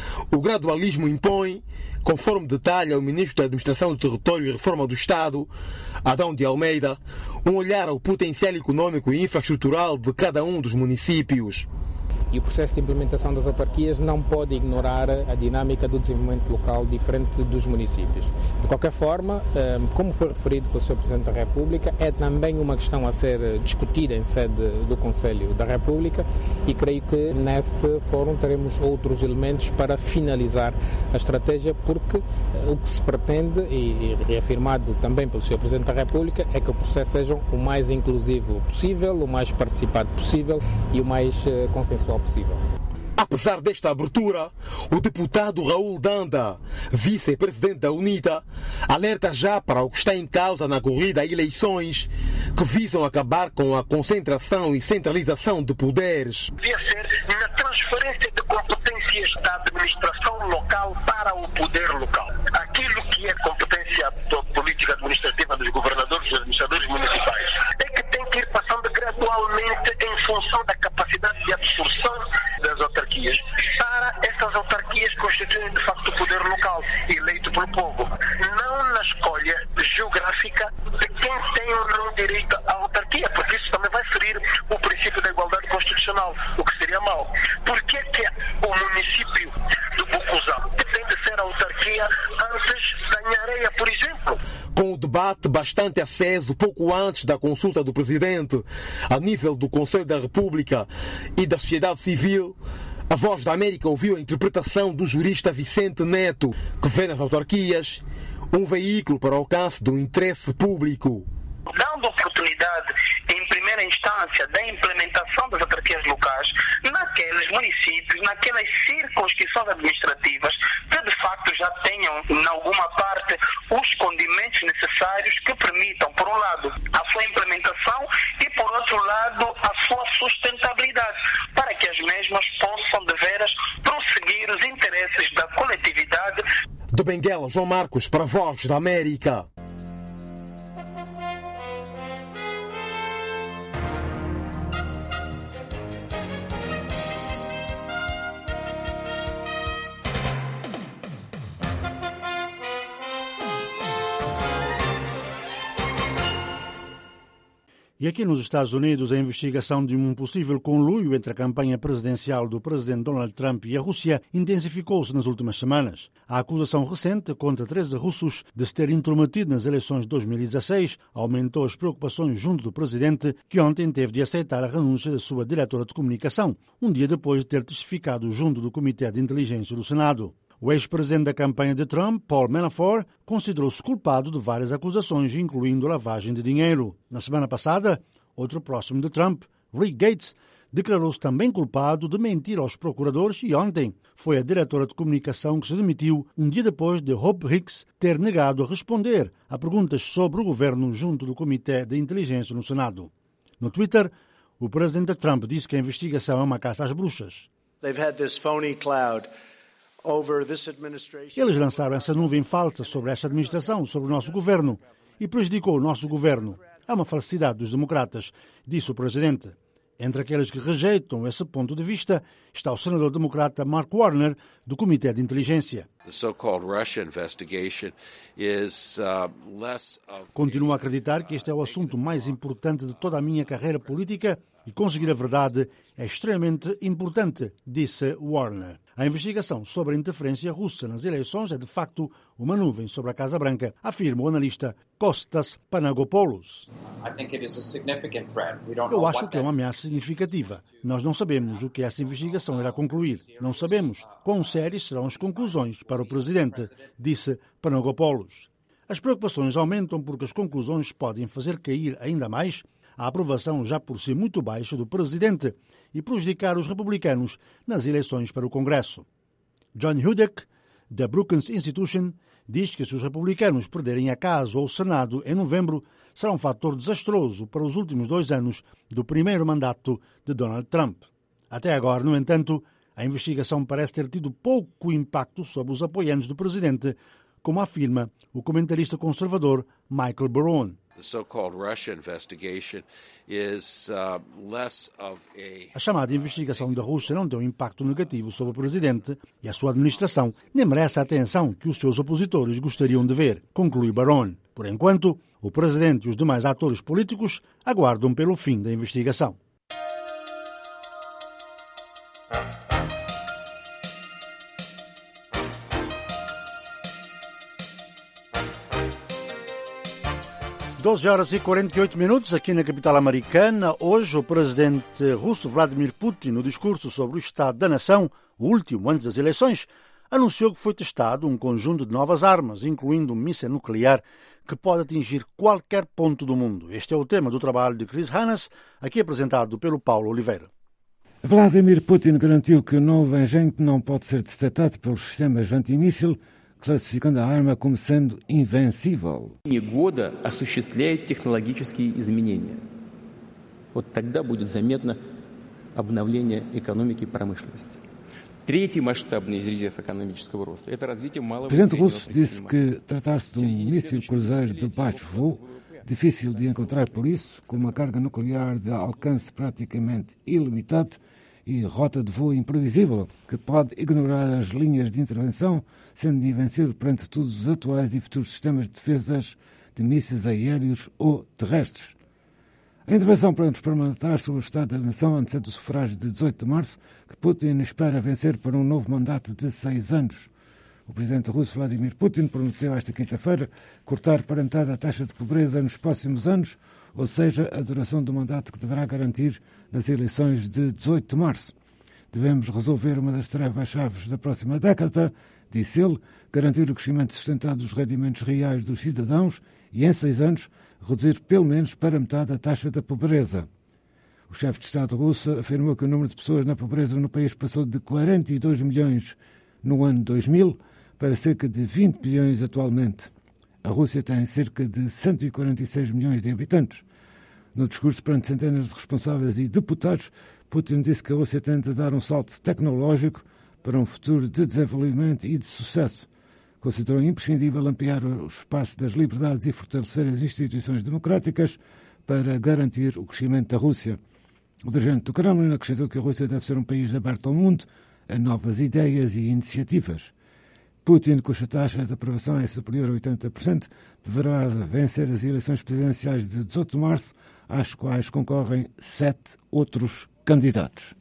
[SPEAKER 3] O gradualismo impõe, conforme detalha o ministro da Administração do Território e Reforma do Estado, Adão de Almeida, um olhar ao potencial econômico e infraestrutural de cada um dos municípios.
[SPEAKER 7] E o processo de implementação das autarquias não pode ignorar a dinâmica do desenvolvimento local diferente dos municípios. De qualquer forma, como foi referido pelo Sr. Presidente da República, é também uma questão a ser discutida em sede do Conselho da República e creio que nesse fórum teremos outros elementos para finalizar a estratégia, porque o que se pretende, e reafirmado também pelo Sr. Presidente da República, é que o processo seja o mais inclusivo possível, o mais participado possível e o mais consensual possível.
[SPEAKER 3] Apesar desta abertura, o deputado Raul Danda, vice-presidente da UNITA, alerta já para o que está em causa na corrida a eleições que visam acabar com a concentração e centralização de poderes.
[SPEAKER 8] Devia ser na transferência de competências da administração local para o poder local. Aquilo que é competência política administrativa dos governadores e administradores municipais é que tem que ir passando gradualmente em função da capacidade de absorção das autarquias para essas autarquias constituírem de facto o poder local eleito pelo povo, não na escolha geográfica de quem tem ou não direito à autarquia, porque isso também vai ferir o princípio da igualdade constitucional, o que seria mau. Por que o município do areia antes da areia, por exemplo.
[SPEAKER 3] Com o debate bastante aceso pouco antes da consulta do Presidente, a nível do Conselho da República e da sociedade civil, a Voz da América ouviu a interpretação do jurista Vicente Neto, que vê nas autarquias um veículo para o alcance do interesse público.
[SPEAKER 8] Dando oportunidade, em primeira instância, da implementação das autarquias locais naqueles municípios, naquelas circunscrições administrativas que de facto já tenham, em alguma parte, os condimentos necessários que permitam, por um lado, a sua implementação e, por outro lado, a sua sustentabilidade, para que as mesmas possam, de veras, prosseguir os interesses da coletividade.
[SPEAKER 3] De Benguela, João Marcos, para a Voz da América.
[SPEAKER 1] E aqui nos Estados Unidos, a investigação de um possível conluio entre a campanha presidencial do presidente Donald Trump e a Rússia intensificou-se nas últimas semanas. A acusação recente contra 13 russos de se ter intrometido nas eleições de 2016 aumentou as preocupações junto do presidente, que ontem teve de aceitar a renúncia da sua diretora de comunicação, um dia depois de ter testificado junto do Comitê de Inteligência do Senado. O ex-presidente da campanha de Trump, Paul Manafort, considerou-se culpado de várias acusações, incluindo lavagem de dinheiro. Na semana passada, outro próximo de Trump, Rick Gates, declarou-se também culpado de mentir aos procuradores e ontem foi a diretora de comunicação que se demitiu um dia depois de Hope Hicks ter negado a responder a perguntas sobre o governo junto do Comitê de Inteligência no Senado. No Twitter, o presidente Trump disse que a investigação é uma caça às bruxas. Eles lançaram essa nuvem falsa sobre esta administração, sobre o nosso governo, e prejudicou o nosso governo. É uma falsidade dos democratas, disse o presidente. Entre aqueles que rejeitam esse ponto de vista está o senador democrata Mark Warner, do Comitê de Inteligência. Continuo a acreditar que este é o assunto mais importante de toda a minha carreira política e conseguir a verdade é extremamente importante, disse Warner. A investigação sobre a interferência russa nas eleições é, de facto, uma nuvem sobre a Casa Branca, afirma o analista Kostas Panagopoulos. Eu acho que é uma ameaça significativa. Nós não sabemos o que essa investigação irá concluir. Não sabemos quão sérias serão as conclusões para o presidente, disse Panagopoulos. As preocupações aumentam porque as conclusões podem fazer cair ainda mais a aprovação já por si muito baixa do presidente e prejudicar os republicanos nas eleições para o Congresso. John Hudek, da Brookings Institution, diz que se os republicanos perderem a Casa ou o Senado em novembro, será um fator desastroso para os últimos 2 anos do primeiro mandato de Donald Trump. Até agora, no entanto, a investigação parece ter tido pouco impacto sobre os apoiantes do presidente, como afirma o comentarista conservador Michael Barone. A chamada investigação da Rússia não tem um impacto negativo sobre o presidente e a sua administração, nem merece a atenção que os seus opositores gostariam de ver, conclui Barone. Por enquanto, o presidente e os demais atores políticos aguardam pelo fim da investigação. (12h48) aqui na capital americana. Hoje, o presidente russo Vladimir Putin, no discurso sobre o Estado da Nação, o último antes das eleições, anunciou que foi testado um conjunto de novas armas, incluindo um míssil nuclear que pode atingir qualquer ponto do mundo. Este é o tema do trabalho de Chris Hannes, aqui apresentado pelo Paulo Oliveira.
[SPEAKER 9] Vladimir Putin garantiu que o novo agente não pode ser detectado pelos sistemas antimíssil, classificando a arma como sendo invencível.
[SPEAKER 10] Года осуществляет технологические изменения. Вот тогда будет заметно обновление экономики и промышленности. Третий масштабный резерв экономического роста – это развитие малого и
[SPEAKER 9] среднего
[SPEAKER 10] предприятия.
[SPEAKER 9] O presidente russo disse que tratasse de um míssil cruzeiro de baixo voo, difícil de encontrar por isso, com uma carga nuclear de alcance praticamente ilimitado e rota de voo imprevisível, que pode ignorar as linhas de intervenção, sendo invencível perante todos os atuais e futuros sistemas de defesas de mísseis aéreos ou terrestres. A intervenção perante os parlamentares sobre o Estado da Nação antecede o sufrágio de 18 de março, que Putin espera vencer para um novo mandato de 6 anos. O presidente russo Vladimir Putin prometeu esta quinta-feira cortar para metade a taxa de pobreza nos próximos anos, ou seja, a duração do mandato que deverá garantir nas eleições de 18 de março. Devemos resolver uma das tarefas-chave da próxima década, disse ele, garantir o crescimento sustentado dos rendimentos reais dos cidadãos e, em 6 anos, reduzir pelo menos para metade a taxa da pobreza. O chefe de Estado russo afirmou que o número de pessoas na pobreza no país passou de 42 milhões no ano 2000 para cerca de 20 milhões atualmente. A Rússia tem cerca de 146 milhões de habitantes. No discurso perante centenas de responsáveis e deputados, Putin disse que a Rússia tenta dar um salto tecnológico para um futuro de desenvolvimento e de sucesso. Considerou imprescindível ampliar o espaço das liberdades e fortalecer as instituições democráticas para garantir o crescimento da Rússia. O dirigente do Kremlin acrescentou que a Rússia deve ser um país aberto ao mundo, a novas ideias e iniciativas. Putin, cuja taxa de aprovação é superior a 80%, deverá vencer as eleições presidenciais de 18 de março, às quais concorrem 7 outros candidatos.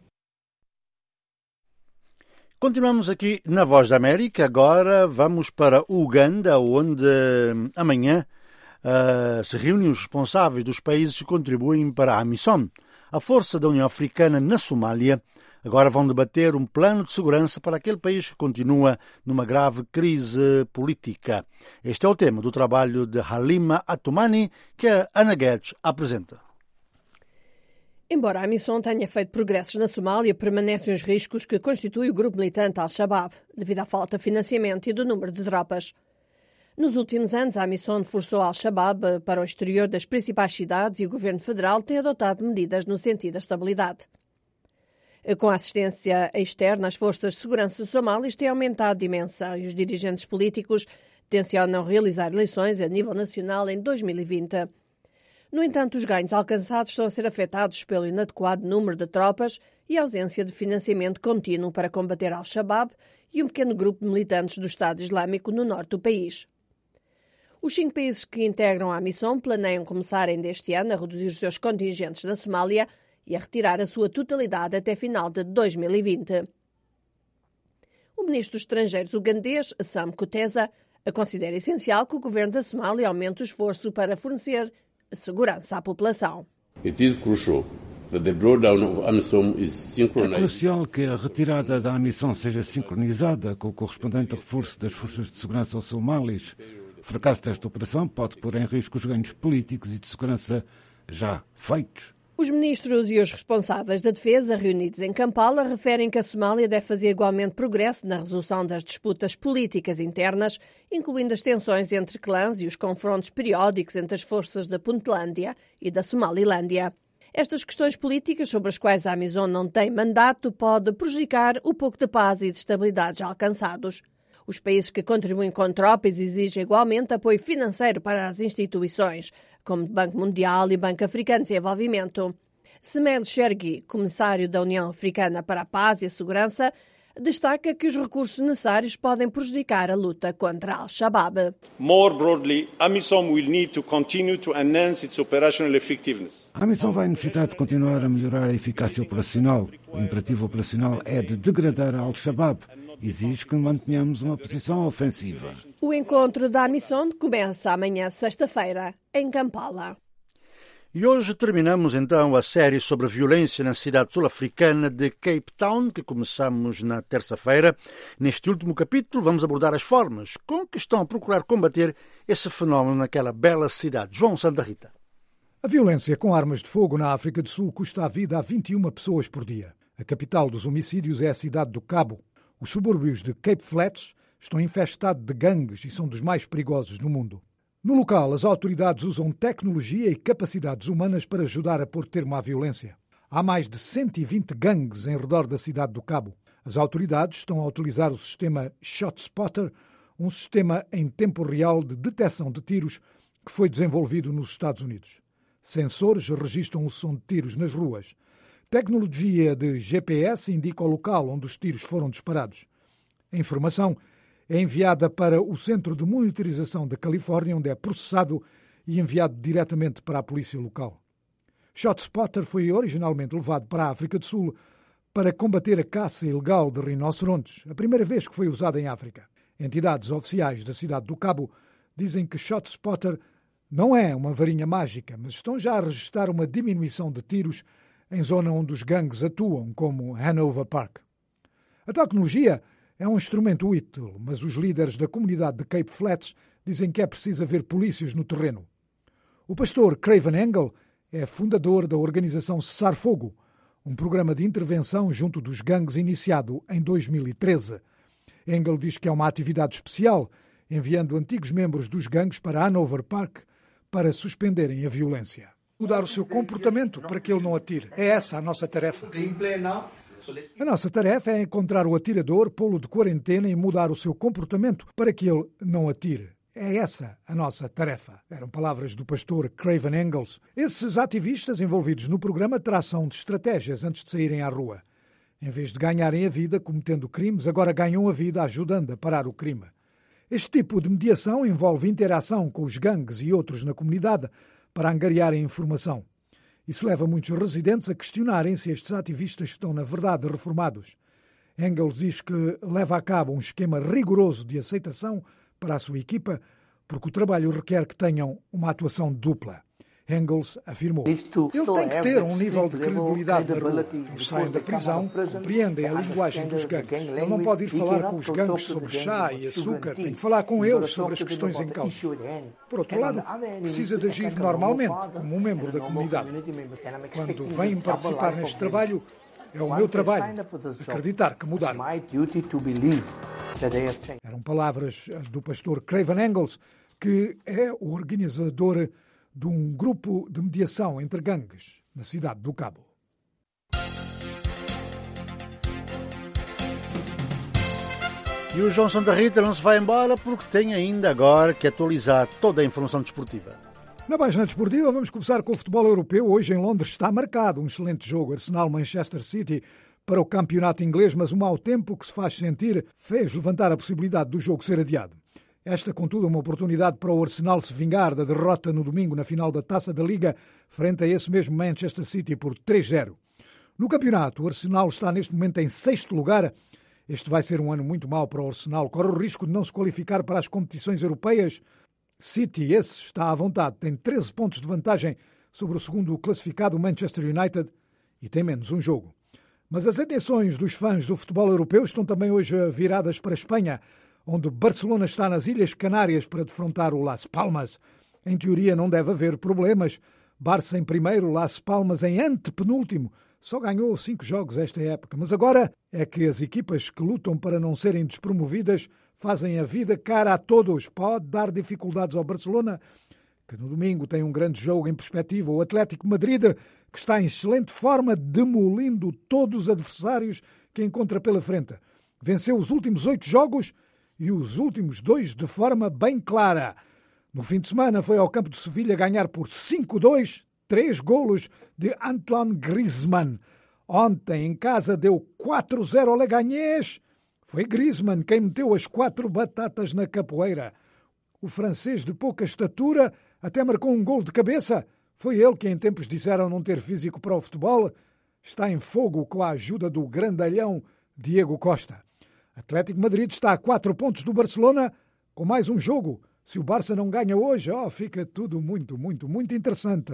[SPEAKER 1] Continuamos aqui na Voz da América. Agora vamos para Uganda, onde amanhã se reúnem os responsáveis dos países que contribuem para a AMISOM, a força da União Africana na Somália. Agora vão debater um plano de segurança para aquele país que continua numa grave crise política. Este é o tema do trabalho de Halima Atumani, que a Ana Guedes apresenta.
[SPEAKER 11] Embora a AMISOM tenha feito progressos na Somália, permanecem os riscos que constitui o grupo militante Al-Shabaab, devido à falta de financiamento e do número de tropas. Nos últimos anos, a AMISOM forçou Al-Shabaab para o exterior das principais cidades e o governo federal tem adotado medidas no sentido da estabilidade. Com a assistência externa, as forças de segurança somalis têm aumentado de dimensão e os dirigentes políticos tencionam realizar eleições a nível nacional em 2020. No entanto, os ganhos alcançados estão a ser afetados pelo inadequado número de tropas e a ausência de financiamento contínuo para combater Al-Shabaab e um pequeno grupo de militantes do Estado Islâmico no norte do país. Os 5 países que integram a AMISOM planeiam começar ainda este ano a reduzir os seus contingentes da Somália e a retirar a sua totalidade até final de 2020. O ministro dos Estrangeiros ugandês, Sam Kutesa, considera essencial que o governo da Somália aumente o esforço para fornecer segurança à população.
[SPEAKER 12] É
[SPEAKER 9] crucial que a retirada da AMISOM seja sincronizada com o correspondente reforço das forças de segurança somalis. O fracasso desta operação pode pôr em risco os ganhos políticos e de segurança já feitos.
[SPEAKER 11] Os ministros e os responsáveis da defesa reunidos em Kampala referem que a Somália deve fazer igualmente progresso na resolução das disputas políticas internas, incluindo as tensões entre clãs e os confrontos periódicos entre as forças da Puntlândia e da Somalilândia. Estas questões políticas, sobre as quais a AMISOM não tem mandato, pode prejudicar o pouco de paz e de estabilidade já alcançados. Os países que contribuem com tropas exigem igualmente apoio financeiro para as instituições, como o Banco Mundial e Banco Africano de Desenvolvimento. Semel Chergui, comissário da União Africana para a Paz e a Segurança, destaca que os recursos necessários podem prejudicar a luta contra Al-Shabaab.
[SPEAKER 13] More broadly, AMISOM will need to continue to enhance its operational effectiveness.
[SPEAKER 9] A AMISOM vai necessitar de continuar a melhorar a eficácia operacional. O imperativo operacional é de degradar a Al-Shabaab. Exige que mantenhamos uma posição ofensiva.
[SPEAKER 11] O encontro da AMISOM começa amanhã, sexta-feira, em Kampala.
[SPEAKER 1] E hoje terminamos então a série sobre a violência na cidade sul-africana de Cape Town, que começamos na terça-feira. Neste último capítulo vamos abordar as formas com que estão a procurar combater esse fenómeno naquela bela cidade. João Santa Rita.
[SPEAKER 2] A violência com armas de fogo na África do Sul custa a vida a 21 pessoas por dia. A capital dos homicídios é a cidade do Cabo. Os subúrbios de Cape Flats estão infestados de gangues e são dos mais perigosos no mundo. No local, as autoridades usam tecnologia e capacidades humanas para ajudar a pôr termo à violência. Há mais de 120 gangues em redor da cidade do Cabo. As autoridades estão a utilizar o sistema ShotSpotter, um sistema em tempo real de detecção de tiros que foi desenvolvido nos Estados Unidos. Sensores registram o som de tiros nas ruas. Tecnologia de GPS indica o local onde os tiros foram disparados. A informação é enviada para o Centro de Monitorização da Califórnia, onde é processado e enviado diretamente para a polícia local. ShotSpotter foi originalmente levado para a África do Sul para combater a caça ilegal de rinocerontes, a primeira vez que foi usado em África. Entidades oficiais da cidade do Cabo dizem que ShotSpotter não é uma varinha mágica, mas estão já a registrar uma diminuição de tiros em zona onde os gangues atuam, como Hanover Park. A tecnologia é um instrumento útil, mas os líderes da comunidade de Cape Flats dizem que é preciso haver polícias no terreno. O pastor Craven Engel é fundador da organização Cessar Fogo, um programa de intervenção junto dos gangues iniciado em 2013. Engel diz que é uma atividade especial, enviando antigos membros dos gangues para Hanover Park para suspenderem a violência. Mudar o seu comportamento para que ele não atire. É essa a nossa tarefa. A nossa tarefa é encontrar o atirador, pô-lo de quarentena e mudar o seu comportamento para que ele não atire. É essa a nossa tarefa. Eram palavras do pastor Craven Engels. Esses ativistas envolvidos no programa traçam de estratégias antes de saírem à rua. Em vez de ganharem a vida cometendo crimes, agora ganham a vida ajudando a parar o crime. Este tipo de mediação envolve interação com os gangues e outros na comunidade para angariarem informação. Isso leva muitos residentes a questionarem se estes ativistas estão, na verdade, reformados. Engels diz que leva a cabo um esquema rigoroso de aceitação para a sua equipa, porque o trabalho requer que tenham uma atuação dupla. Engels afirmou: ele tem que ter um nível de credibilidade na rua. Eles saem da prisão, compreendem a linguagem dos gangues. Ele não pode ir falar com os gangues sobre chá e açúcar, tem que falar com eles sobre as questões em causa. Por outro lado, precisa de agir normalmente, como um membro da comunidade. Quando vêm participar neste trabalho, é o meu trabalho acreditar que mudaram. Eram palavras do pastor Craven Engels, que é o organizador de um grupo de mediação entre gangues na cidade do Cabo.
[SPEAKER 1] E o João Santa Rita não se vai embora porque tem ainda agora que atualizar toda a informação desportiva.
[SPEAKER 2] Na página desportiva vamos começar com o futebol europeu. Hoje em Londres está marcado um excelente jogo Arsenal-Manchester City para o campeonato inglês, mas o mau tempo que se faz sentir fez levantar a possibilidade do jogo ser adiado. Esta, contudo, é uma oportunidade para o Arsenal se vingar da derrota no domingo na final da Taça da Liga frente a esse mesmo Manchester City por 3-0. No campeonato, o Arsenal está neste momento em 6º lugar. Este vai ser um ano muito mau para o Arsenal. Corre o risco de não se qualificar para as competições europeias. City, esse está à vontade, tem 13 pontos de vantagem sobre o segundo classificado Manchester United e tem menos um jogo. Mas as atenções dos fãs do futebol europeu estão também hoje viradas para a Espanha, onde Barcelona está nas Ilhas Canárias para defrontar o Las Palmas. Em teoria não deve haver problemas. Barça em primeiro, Las Palmas em antepenúltimo. Só ganhou 5 jogos esta época. Mas agora é que as equipas que lutam para não serem despromovidas fazem a vida cara a todos. Pode dar dificuldades ao Barcelona, que no domingo tem um grande jogo em perspectiva. O Atlético Madrid, que está em excelente forma, demolindo todos os adversários que encontra pela frente. Venceu os últimos 8 jogos e os últimos 2 de forma bem clara. No fim de semana foi ao campo de Sevilha ganhar por 5-2, 3 golos de Antoine Griezmann. Ontem em casa deu 4-0 ao Leganés. Foi Griezmann quem meteu as 4 batatas na capoeira. O francês de pouca estatura até marcou um golo de cabeça. Foi ele que em tempos disseram não ter físico para o futebol. Está em fogo com a ajuda do grandalhão Diego Costa. Atlético Madrid está a 4 pontos do Barcelona com mais um jogo. Se o Barça não ganha hoje, fica tudo muito, muito, muito interessante.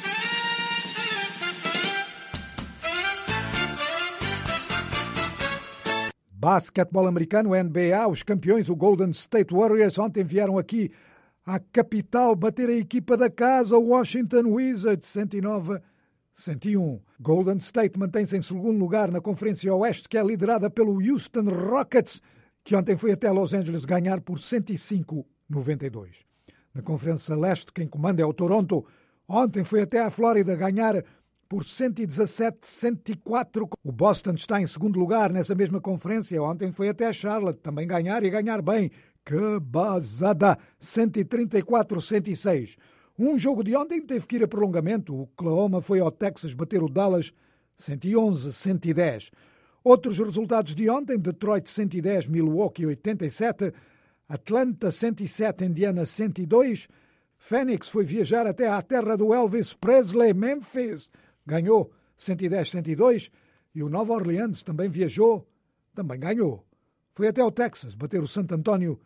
[SPEAKER 2] Basquetebol americano, NBA, os campeões, o Golden State Warriors, ontem vieram aqui à capital bater a equipa da casa, o Washington Wizards, 109-101. Golden State mantém-se em segundo lugar na Conferência Oeste, que é liderada pelo Houston Rockets, que ontem foi até Los Angeles ganhar por 105-92. Na Conferência Leste, quem comanda é o Toronto. Ontem foi até a Flórida ganhar por 117-104. O Boston está em segundo lugar nessa mesma conferência. Ontem foi até a Charlotte também ganhar e ganhar bem. Que bazada! 134-106. Um jogo de ontem teve que ir a prolongamento. O Oklahoma foi ao Texas bater o Dallas 111-110. Outros resultados de ontem: Detroit 110, Milwaukee 87, Atlanta 107, Indiana 102, Phoenix foi viajar até à terra do Elvis Presley, Memphis, ganhou 110-102, e o Nova Orleans também viajou, também ganhou. foi até o Texas bater o Santo António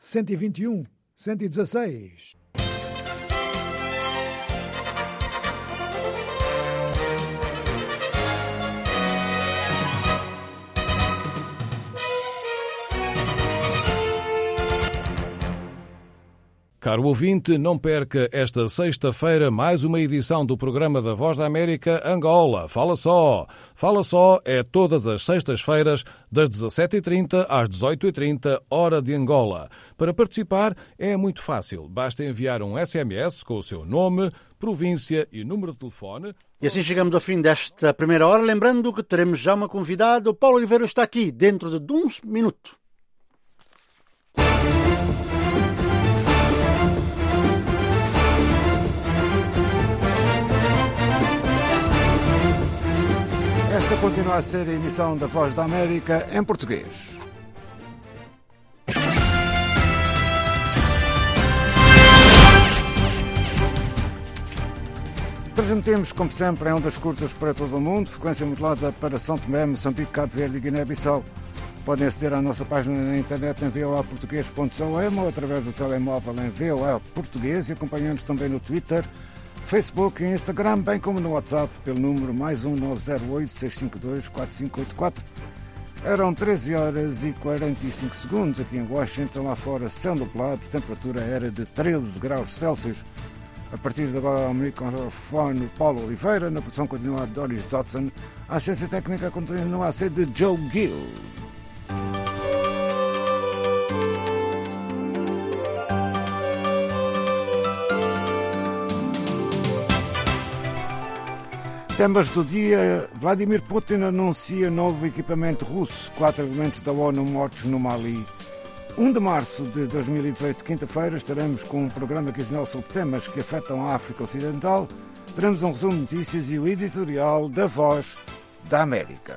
[SPEAKER 2] 121-116.
[SPEAKER 12] Caro ouvinte, não perca esta sexta-feira mais uma edição do programa da Voz da América Angola. Fala só! Fala só é todas as sextas-feiras, das 17h30 às 18h30, hora de Angola. Para participar é muito fácil. Basta enviar um SMS com o seu nome, província e número de telefone.
[SPEAKER 1] E assim chegamos ao fim desta primeira hora. Lembrando que teremos já uma convidada. O Paulo Oliveira está aqui dentro de uns minutos.
[SPEAKER 9] Esta continua a ser a emissão da Voz da América em português. Transmitimos, como sempre, em ondas curtas para todo o mundo, frequência modulada para São Tomé, Moçambique, Cabo Verde e Guiné-Bissau. Podem aceder à nossa página na internet em voaportuguês.com ou através do telemóvel em VOA Português e acompanhando-nos também no Twitter, Facebook e Instagram, bem como no WhatsApp, pelo número +1 908 652 4584. Eram 13 horas e 45 segundos aqui em Washington, lá fora céu nublado, temperatura era de 13 graus Celsius. A partir de agora, o microfone Paulo Oliveira, na produção continua de Doris Dodson, a assistência técnica continua a ser de Joe Gill. Temas do dia. Vladimir Putin anuncia novo equipamento russo. 4 elementos da ONU mortos no Mali. 1 de março de 2018, quinta-feira, estaremos com um programa quinzenal sobre temas que afetam a África Ocidental. Teremos um resumo de notícias e o editorial da Voz da América.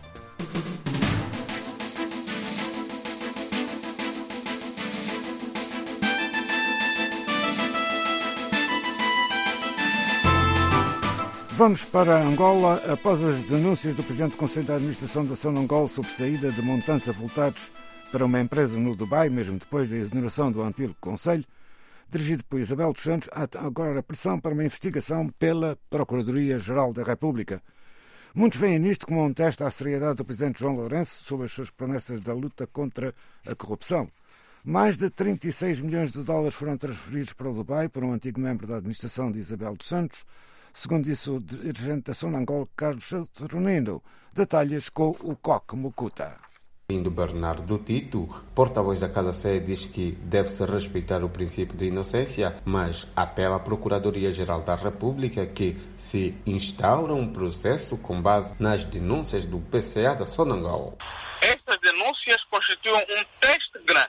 [SPEAKER 9] Vamos para Angola. Após as denúncias do Presidente do Conselho de Administração da Sonangol sobre saída de montantes avultados para uma empresa no Dubai, mesmo depois da exoneração do antigo Conselho, dirigido por Isabel dos Santos, há agora pressão para uma investigação pela Procuradoria-Geral da República. Muitos veem nisto como um teste à seriedade do Presidente João Lourenço sobre as suas promessas da luta contra a corrupção. Mais de 36 milhões de dólares foram transferidos para o Dubai por um antigo membro da administração de Isabel dos Santos, segundo disse o dirigente da Sonangol, Carlos Saturnino. Detalhes com o Coque Mucuta.
[SPEAKER 14] Bernardo Tito, porta-voz da Casa Sé, diz que deve-se respeitar o princípio de inocência, mas apela à Procuradoria-Geral da República que se instaura um processo com base nas denúncias do PCA da Sonangol.
[SPEAKER 15] Estas denúncias constituem um teste grande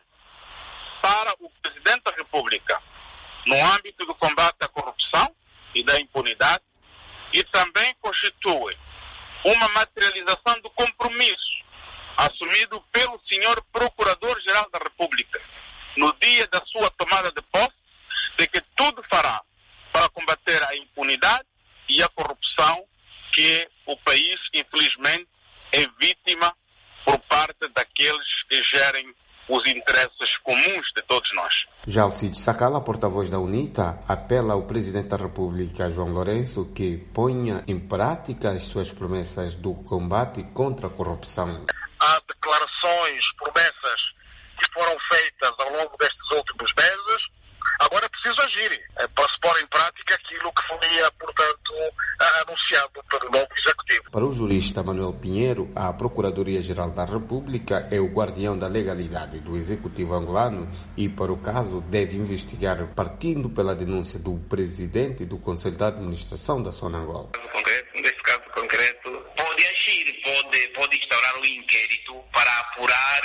[SPEAKER 15] para o Presidente da República no âmbito do combate à corrupção e da impunidade, e também constitui uma materialização do compromisso assumido pelo senhor Procurador-Geral da República no dia da sua tomada de posse, de que tudo fará para combater a impunidade e a corrupção que o país, infelizmente, é vítima por parte daqueles que gerem os interesses comuns de todos nós.
[SPEAKER 14] Já Alcides Sacala, porta-voz da UNITA, apela ao Presidente da República, João Lourenço, que ponha em prática as suas promessas do combate contra a corrupção.
[SPEAKER 8] Há declarações, promessas que foram feitas ao longo destes últimos meses. Agora é preciso agir para se pôr em prática aquilo que foi, portanto, anunciado pelo novo Executivo.
[SPEAKER 14] Para o jurista Manuel Pinheiro, a Procuradoria-Geral da República é o guardião da legalidade do Executivo angolano e, para o caso, deve investigar partindo pela denúncia do Presidente do Conselho de Administração da Sonangol.
[SPEAKER 8] Neste caso concreto, pode agir, pode instaurar um inquérito para apurar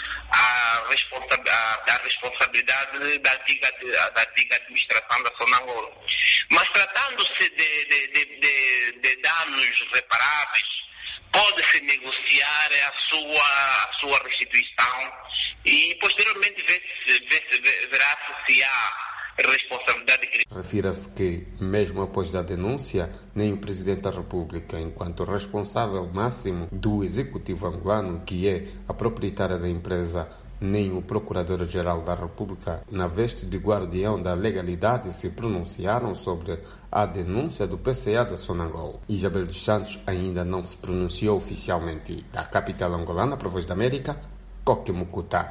[SPEAKER 8] a responsabilidade da antiga administração da Sonangol. Mas tratando-se de danos reparáveis, pode-se negociar a sua restituição e posteriormente verá-se se há responsabilidade criminal.
[SPEAKER 14] Refira-se que, mesmo após da denúncia, nem o Presidente da República, enquanto responsável máximo do Executivo angolano, que é a proprietária da empresa, nem o Procurador-Geral da República, na veste de guardião da legalidade, se pronunciaram sobre a denúncia do PCA da Sonangol. Isabel dos Santos ainda não se pronunciou oficialmente. Da capital angolana, para a Voz da América, Coque Mucuta.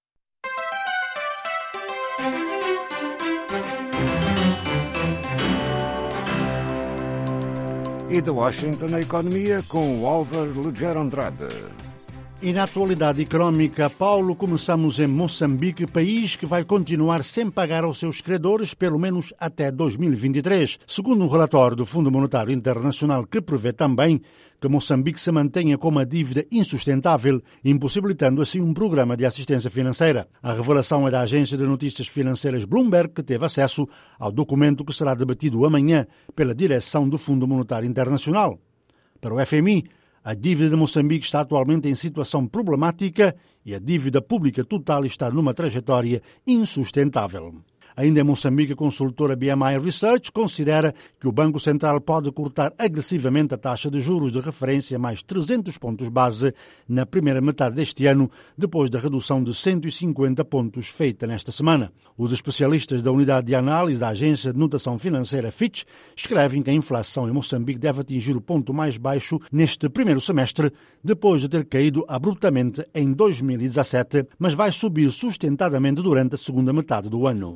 [SPEAKER 9] E de Washington, a economia com o Álvaro Lugero Andrade.
[SPEAKER 1] E na atualidade económica, Paulo, começamos em Moçambique, país que vai continuar sem pagar aos seus credores pelo menos até 2023, segundo um relatório do Fundo Monetário Internacional que prevê também que Moçambique se mantenha com uma dívida insustentável, impossibilitando assim um programa de assistência financeira. A revelação é da agência de notícias financeiras Bloomberg, que teve acesso ao documento que será debatido amanhã pela direção do Fundo Monetário Internacional. Para o FMI, a dívida de Moçambique está atualmente em situação problemática e a dívida pública total está numa trajetória insustentável. Ainda em Moçambique, a consultora BMI Research considera que o Banco Central pode cortar agressivamente a taxa de juros de referência mais 300 pontos base na primeira metade deste ano, depois da redução de 150 pontos feita nesta semana. Os especialistas da unidade de análise da agência de notação financeira Fitch escrevem que a inflação em Moçambique deve atingir o ponto mais baixo neste primeiro semestre, depois de ter caído abruptamente em 2017, mas vai subir sustentadamente durante a segunda metade do ano.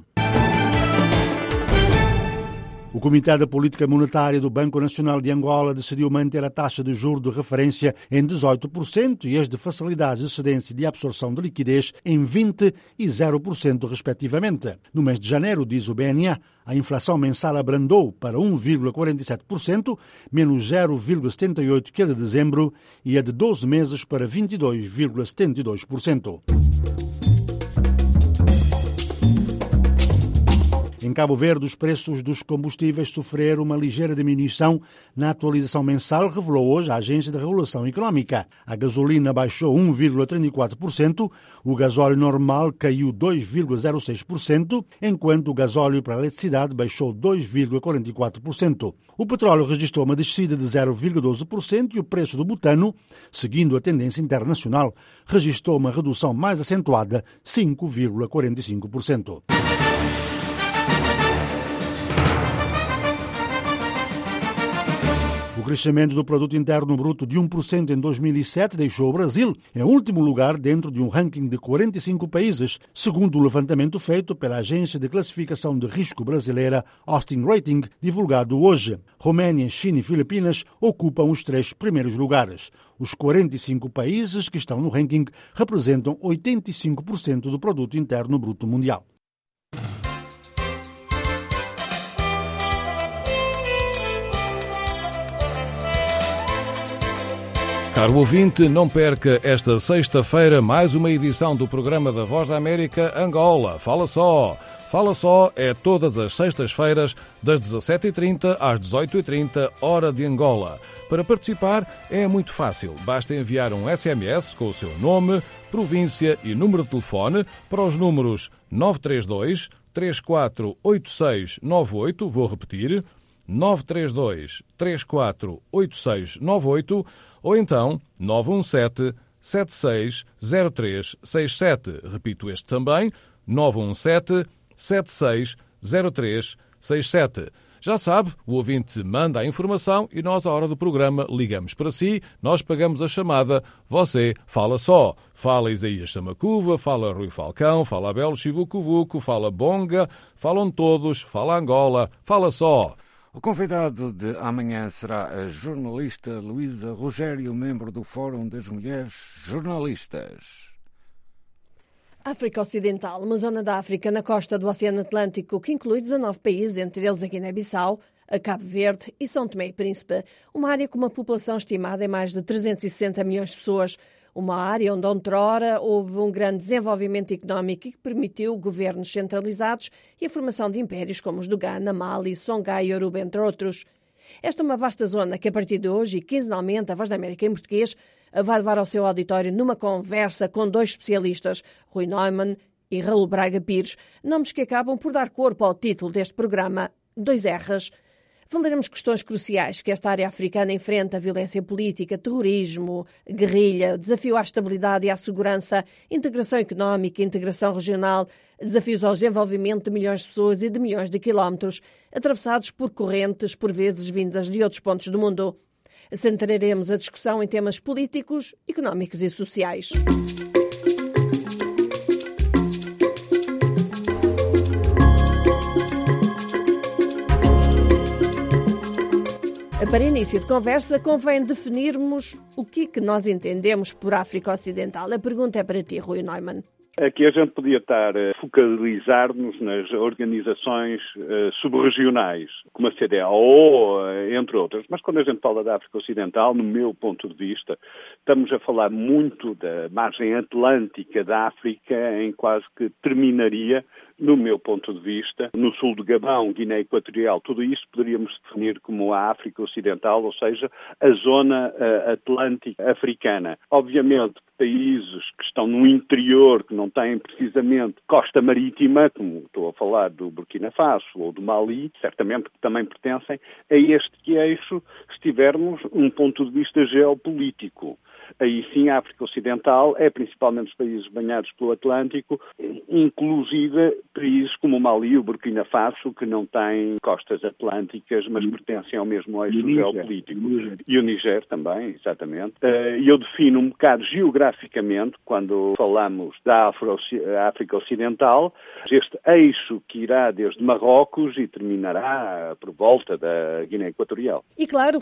[SPEAKER 1] O Comitê de Política Monetária do Banco Nacional de Angola decidiu manter a taxa de juros de referência em 18% e as de facilidades de cedência e de absorção de liquidez em 20% e 0%, respectivamente. No mês de janeiro, diz o BNA, a inflação mensal abrandou para 1,47%, menos 0,78% que a de dezembro, e a de 12 meses para 22,72%. Em Cabo Verde, os preços dos combustíveis sofreram uma ligeira diminuição na atualização mensal, revelou hoje a Agência de Regulação Económica. A gasolina baixou 1,34%, o gasóleo normal caiu 2,06%, enquanto o gasóleo para a eletricidade baixou 2,44%. O petróleo registrou uma descida de 0,12% e o preço do butano, seguindo a tendência internacional, registrou uma redução mais acentuada, 5,45%. O crescimento do produto interno bruto de 1% em 2007 deixou o Brasil em último lugar dentro de um ranking de 45 países, segundo o levantamento feito pela Agência de Classificação de Risco Brasileira Austin Rating, divulgado hoje. Roménia, China e Filipinas ocupam os 3 primeiros lugares. Os 45 países que estão no ranking representam 85% do produto interno bruto mundial.
[SPEAKER 12] Caro ouvinte, não perca esta sexta-feira mais uma edição do programa da Voz da América Angola. Fala só! Fala só é todas as sextas-feiras, das 17h30 às 18h30, hora de Angola. Para participar é muito fácil. Basta enviar um SMS com o seu nome, província e número de telefone para os números 932 348698, vou repetir, 932 348698, ou então 917-760367. Repito este também, 917-760367. Já sabe, o ouvinte manda a informação e nós, à hora do programa, ligamos para si, nós pagamos a chamada, você fala só. Fala Isaías Samacuva, fala Rui Falcão, fala Abel Chivucovuco, fala Bonga, falam todos, fala Angola, fala só.
[SPEAKER 9] O convidado de amanhã será a jornalista Luísa Rogério, membro do Fórum das Mulheres Jornalistas.
[SPEAKER 11] África Ocidental, uma zona da África na costa do Oceano Atlântico que inclui 19 países, entre eles a Guiné-Bissau, a Cabo Verde e São Tomé e Príncipe. Uma área com uma população estimada em mais de 360 milhões de pessoas. Uma área onde outrora houve um grande desenvolvimento económico que permitiu governos centralizados e a formação de impérios como os do Ghana, Mali, Songhai e Yoruba, entre outros. Esta é uma vasta zona que, a partir de hoje, e quinzenalmente, a Voz da América em português vai levar ao seu auditório numa conversa com 2 especialistas, Rui Neumann e Raul Braga Pires, nomes que acabam por dar corpo ao título deste programa, 2 R's. Falaremos questões cruciais que esta área africana enfrenta: violência política, terrorismo, guerrilha, desafio à estabilidade e à segurança, integração económica, integração regional, desafios ao desenvolvimento de milhões de pessoas e de milhões de quilómetros, atravessados por correntes, por vezes vindas de outros pontos do mundo. Centraremos a discussão em temas políticos, económicos e sociais. Para início de conversa, convém definirmos o que nós entendemos por África Ocidental. A pergunta é para ti, Rui Neumann.
[SPEAKER 4] Aqui a gente podia estar a focalizar-nos nas organizações subregionais, como a CEDEAO, entre outras. Mas quando a gente fala da África Ocidental, no meu ponto de vista, estamos a falar muito da margem atlântica da África, em quase que terminaria, no meu ponto de vista, no sul do Gabão, Guiné Equatorial. Tudo isso poderíamos definir como a África Ocidental, ou seja, a zona atlântica africana. Obviamente, países que estão no interior, que não têm precisamente costa marítima, como estou a falar do Burkina Faso ou do Mali, certamente que também pertencem a este eixo, se tivermos um ponto de vista geopolítico. Aí sim, a África Ocidental é principalmente os países banhados pelo Atlântico, inclusive países como o Mali e o Burkina Faso, que não têm costas atlânticas, mas pertencem ao mesmo eixo geopolítico. E o Níger também, exatamente. E eu defino um bocado geograficamente, quando falamos da África Ocidental, este eixo que irá desde Marrocos e terminará por volta da Guiné Equatorial.
[SPEAKER 11] E claro,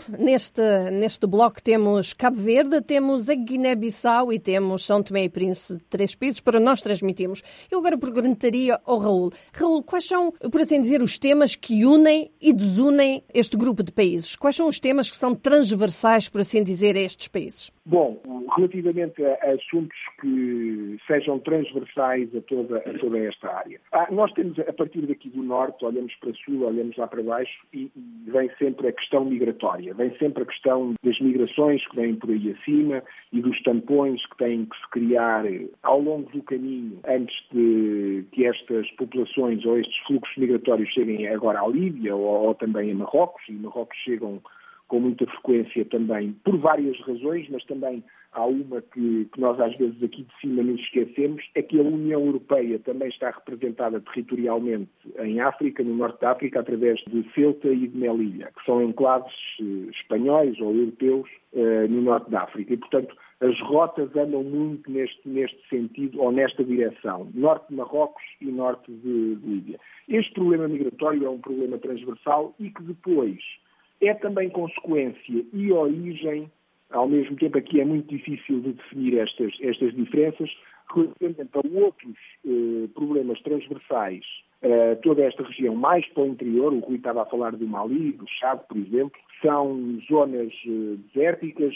[SPEAKER 11] neste bloco temos Cabo Verde, temos a Guiné-Bissau e temos São Tomé e Príncipe, 3 países para nós transmitirmos. Eu agora perguntaria ao Raul. Raul, quais são, por assim dizer, os temas que unem e desunem este grupo de países? Quais são os temas que são transversais, por assim dizer, a estes países?
[SPEAKER 5] Bom, relativamente a assuntos que sejam transversais a toda esta área. Nós temos, a partir daqui do norte, olhamos para sul, olhamos lá para baixo e vem sempre a questão migratória, vem sempre a questão das migrações que vêm por aí acima e dos tampões que têm que se criar ao longo do caminho antes de que estas populações ou estes fluxos migratórios cheguem agora à Líbia ou também a Marrocos, e Marrocos chegam com muita frequência também, por várias razões, mas também há uma que nós às vezes aqui de cima nos esquecemos, é que a União Europeia também está representada territorialmente em África, no norte da África, através de Ceuta e de Melilla, que são enclaves espanhóis ou europeus no norte da África. E, portanto, as rotas andam muito neste sentido, ou nesta direção, norte de Marrocos e norte de Líbia. Este problema migratório é um problema transversal e que depois é também consequência e origem, ao mesmo tempo aqui é muito difícil de definir estas diferenças, relativamente a outros problemas transversais, toda esta região mais para o interior, o Rui estava a falar do Mali, do Chad, por exemplo, são zonas desérticas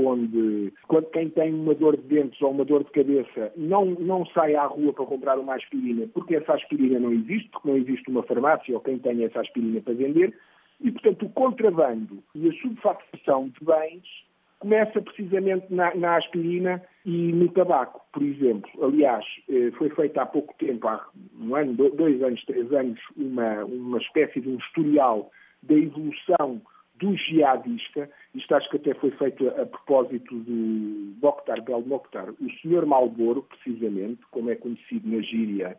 [SPEAKER 5] onde quem tem uma dor de dentes ou uma dor de cabeça não sai à rua para comprar uma aspirina porque essa aspirina não existe, porque não existe uma farmácia ou quem tem essa aspirina para vender. E, portanto, o contrabando e a subfaturação de bens começa precisamente na aspirina e no tabaco, por exemplo. Aliás, foi feita há pouco tempo, há 1 ano, 2 anos, 3 anos, uma espécie de um historial da evolução do jihadista. Isto acho que até foi feito a propósito do Mokhtar Belmokhtar, o Sr. Marlboro, precisamente, como é conhecido na gíria,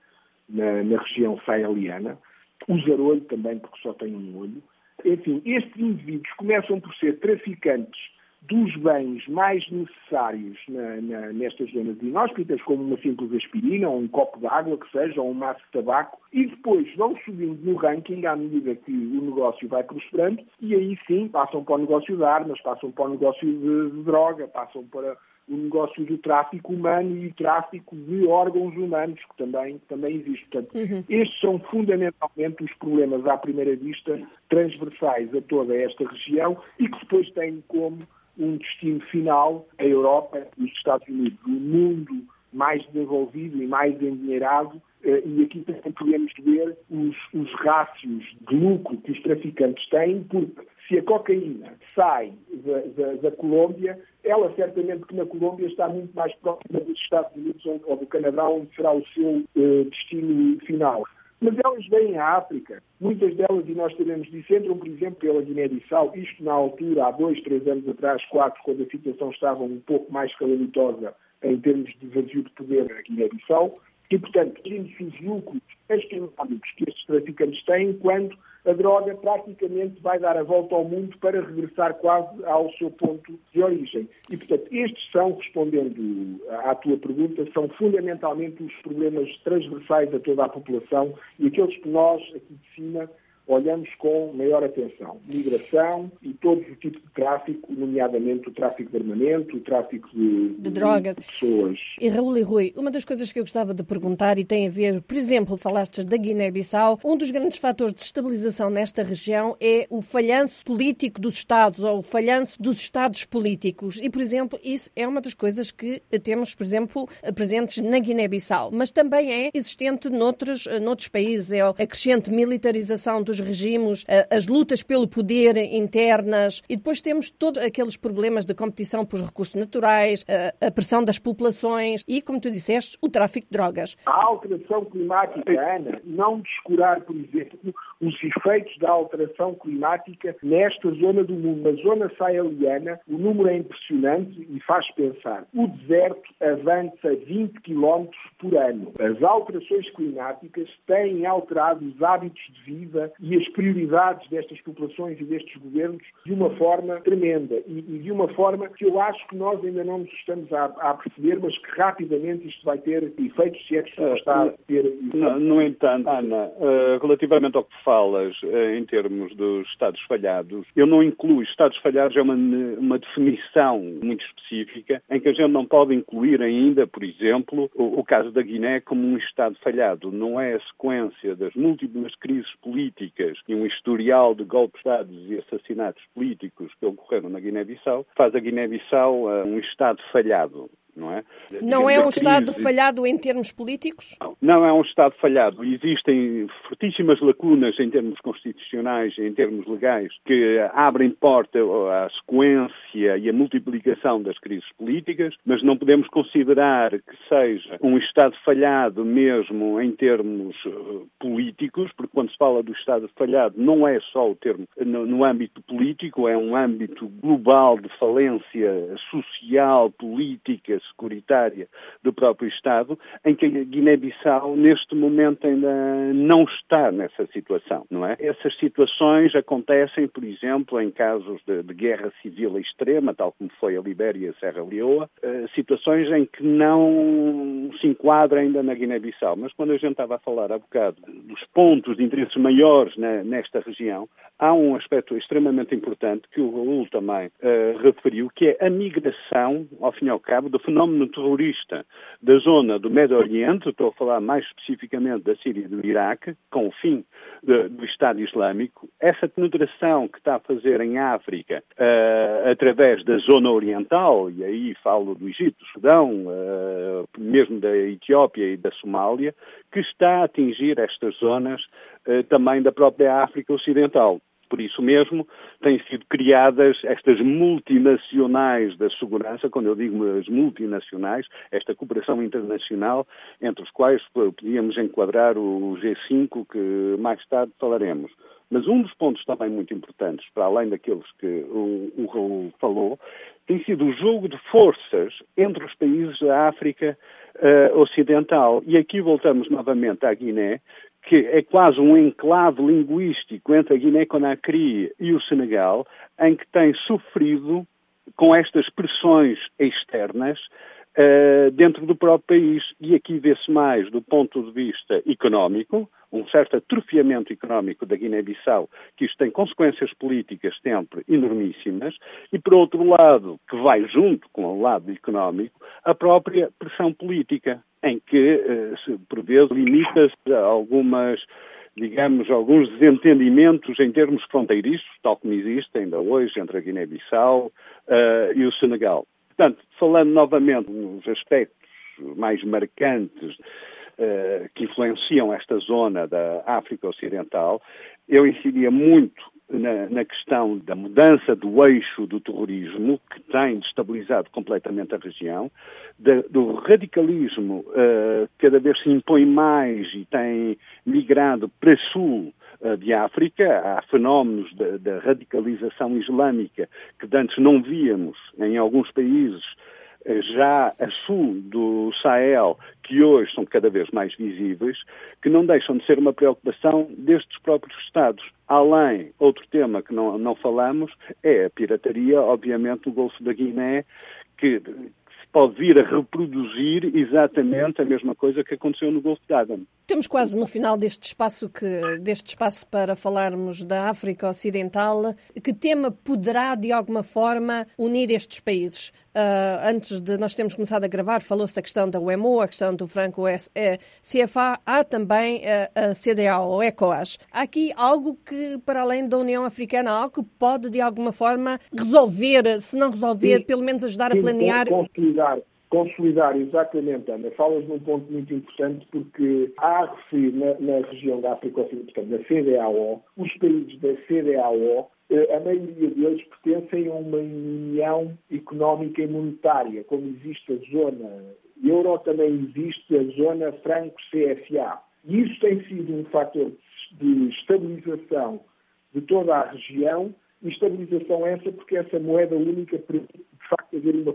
[SPEAKER 5] na região saheliana. O zarolho também, porque só tem um olho. Enfim, estes indivíduos começam por ser traficantes dos bens mais necessários nestas zonas inóspitas, como uma simples aspirina, ou um copo de água, que seja, ou um maço de tabaco, e depois vão subindo no ranking à medida que o negócio vai prosperando, e aí sim passam para o negócio de armas, passam para o negócio de droga, passam para o negócio do tráfico humano e o tráfico de órgãos humanos, que também existe. Portanto, estes são fundamentalmente os problemas, à primeira vista, transversais a toda esta região e que depois têm como um destino final a Europa e os Estados Unidos, o mundo mais desenvolvido e mais endinheirado, e aqui também podemos ver os rácios de lucro que os traficantes têm, porque se a cocaína sai da Colômbia, ela certamente que na Colômbia está muito mais próxima dos Estados Unidos ou do Canadá, onde será o seu destino final. Mas elas vêm à África. Muitas delas, e nós sabemos disso, entram, por exemplo, pela Guiné-Bissau. Isto na altura, há 2, 3 anos atrás, 4, quando a situação estava um pouco mais calamitosa em termos de vazio de poder na Guiné-Bissau. E, portanto, vimos os lucros económicos que estes traficantes têm quando a droga praticamente vai dar a volta ao mundo para regressar quase ao seu ponto de origem. E, portanto, estes são, respondendo à tua pergunta, são fundamentalmente os problemas transversais a toda a população e aqueles que nós, aqui de cima, olhamos com maior atenção. Migração e todo o tipo de tráfico, nomeadamente o tráfico de armamento, o tráfico de
[SPEAKER 11] drogas,
[SPEAKER 5] de pessoas.
[SPEAKER 11] E Raul e Rui, uma das coisas que eu gostava de perguntar e tem a ver, por exemplo, falaste da Guiné-Bissau, um dos grandes fatores de estabilização nesta região é o falhanço político dos Estados ou o falhanço dos Estados políticos. E, por exemplo, isso é uma das coisas que temos, por exemplo, presentes na Guiné-Bissau, mas também é existente noutros países. É a crescente militarização dos regimes, as lutas pelo poder internas e depois temos todos aqueles problemas de competição por recursos naturais, a pressão das populações e, como tu disseste, o tráfico de drogas.
[SPEAKER 5] A alteração climática, Ana, não descurar, por exemplo, os efeitos da alteração climática nesta zona do mundo. Na zona saheliana, o número é impressionante e faz pensar. O deserto avança 20 km por ano. As alterações climáticas têm alterado os hábitos de vida e as prioridades destas populações e destes governos de uma forma tremenda e de uma forma que eu acho que nós ainda não nos estamos a perceber, mas que rapidamente isto vai ter efeitos, se é que está a ter efeitos.
[SPEAKER 4] No entanto, Ana, relativamente ao que falas em termos dos Estados falhados, eu não incluo Estados falhados, é uma definição muito específica em que a gente não pode incluir ainda, por exemplo, o caso da Guiné como um Estado falhado. Não é a sequência das múltiplas crises políticas e um historial de golpes de Estado e assassinatos políticos que ocorreram na Guiné-Bissau faz a Guiné-Bissau um Estado falhado. Não é?
[SPEAKER 11] Não é um Estado falhado em termos políticos?
[SPEAKER 4] Não é um Estado falhado. Existem fortíssimas lacunas em termos constitucionais, em termos legais, que abrem porta à sequência e à multiplicação das crises políticas, mas não podemos considerar que seja um Estado falhado mesmo em termos políticos, porque quando se fala do Estado falhado não é só o termo no âmbito político, é um âmbito global de falência social, política, securitária do próprio Estado, em que a Guiné-Bissau, neste momento, ainda não está nessa situação, não é? Essas situações acontecem, por exemplo, em casos de guerra civil extrema, tal como foi a Libéria e a Serra Leoa, situações em que não se enquadra ainda na Guiné-Bissau. Mas quando a gente estava a falar há bocado dos pontos de interesse maiores nesta região, há um aspecto extremamente importante que o Raul também referiu, que é a migração, ao fim e ao cabo, do fenómeno terrorista da zona do Médio Oriente, estou a falar mais especificamente da Síria e do Iraque, com o fim do Estado Islâmico, essa penetração que está a fazer em África através da zona oriental, e aí falo do Egito, do Sudão, mesmo da Etiópia e da Somália, que está a atingir estas zonas também da própria África Ocidental. Por isso mesmo, têm sido criadas estas multinacionais da segurança, quando eu digo as multinacionais, esta cooperação internacional, entre os quais podíamos enquadrar o G5, que mais tarde falaremos. Mas um dos pontos também muito importantes, para além daqueles que o Raul falou, tem sido o jogo de forças entre os países da África Ocidental. E aqui voltamos novamente à Guiné, que é quase um enclave linguístico entre a Guiné-Conakry e o Senegal, em que tem sofrido com estas pressões externas dentro do próprio país. E aqui vê-se mais do ponto de vista económico, um certo atrofiamento económico da Guiné-Bissau, que isto tem consequências políticas sempre enormíssimas, e por outro lado, que vai junto com o lado económico, a própria pressão política, em que, por vezes, limita-se a alguns desentendimentos em termos fronteiriços, tal como existe ainda hoje entre a Guiné-Bissau e o Senegal. Portanto, falando novamente nos aspectos mais marcantes que influenciam esta zona da África Ocidental, eu incidia muito na questão da mudança do eixo do terrorismo, que tem destabilizado completamente a região, do radicalismo cada vez se impõe mais e tem migrado para sul de África. Há fenómenos da radicalização islâmica que antes não víamos em alguns países já a sul do Sahel, que hoje são cada vez mais visíveis, que não deixam de ser uma preocupação destes próprios Estados. Além, outro tema que não falamos, é a pirataria, obviamente, no Golfo da Guiné, que pode vir a reproduzir exatamente a mesma coisa que aconteceu no Golfo de Aden.
[SPEAKER 11] Temos quase no final deste espaço para falarmos da África Ocidental. Que tema poderá, de alguma forma, unir estes países? Antes de nós termos começado a gravar, falou-se da questão da UEMOA, a questão do franco CFA, há também a CEDEAO, ou ECOWAS. Há aqui algo que, para além da União Africana, algo que pode, de alguma forma, resolver, se não resolver, pelo menos ajudar a planear...
[SPEAKER 5] Consolidar, exatamente, Ana. Falas num ponto muito importante, porque há a referir na região da África Ocidental, na CEDEAO, os países da CEDEAO, a maioria deles pertencem a uma união económica e monetária. Como existe a zona euro, também existe a zona franco-CFA. E isso tem sido um fator de estabilização de toda a região, e estabilização essa porque essa moeda única permite, de facto, haver uma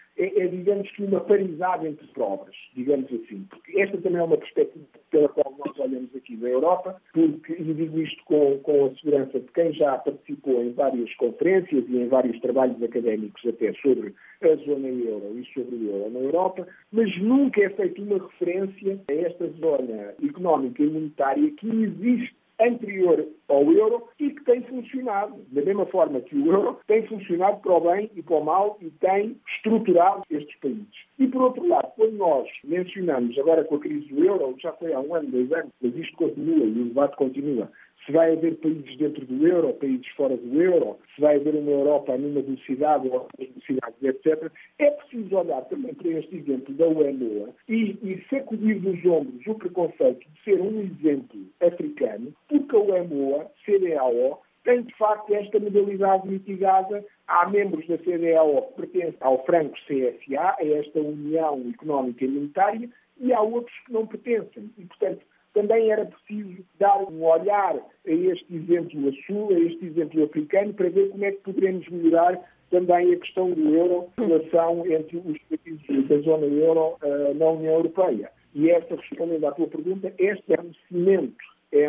[SPEAKER 5] digamos que uma paridade entre pobres, digamos assim. Porque esta também é uma perspectiva pela qual nós olhamos aqui da Europa, porque, e digo isto com a segurança de quem já participou em várias conferências e em vários trabalhos académicos até sobre a zona euro e sobre o euro na Europa, mas nunca é feita uma referência a esta zona económica e monetária que existe anterior ao euro e que tem funcionado, da mesma forma que o euro tem funcionado para o bem e para o mal e tem estruturado estes países. E, por outro lado, quando nós mencionamos, agora com a crise do euro, já foi há 1 ano, 2 anos, mas isto continua e o debate continua, se vai haver países dentro do euro, países fora do euro, se vai haver uma Europa a numa velocidade ou a outras velocidades, etc., é preciso olhar também para este exemplo da UEMOA e sacudir dos ombros o preconceito de ser um exemplo africano, porque a UEMOA, CEDEAO, tem de facto esta modalidade mitigada. Há membros da CEDEAO que pertencem ao franco CFA, a esta União Económica e Monetária, e há outros que não pertencem. E, portanto, também era preciso dar um olhar a este exemplo a sul, a este exemplo africano, para ver como é que poderemos melhorar também a questão do euro, a relação entre os países da zona euro na União Europeia. E esta, respondendo à tua pergunta, este é um cimento, é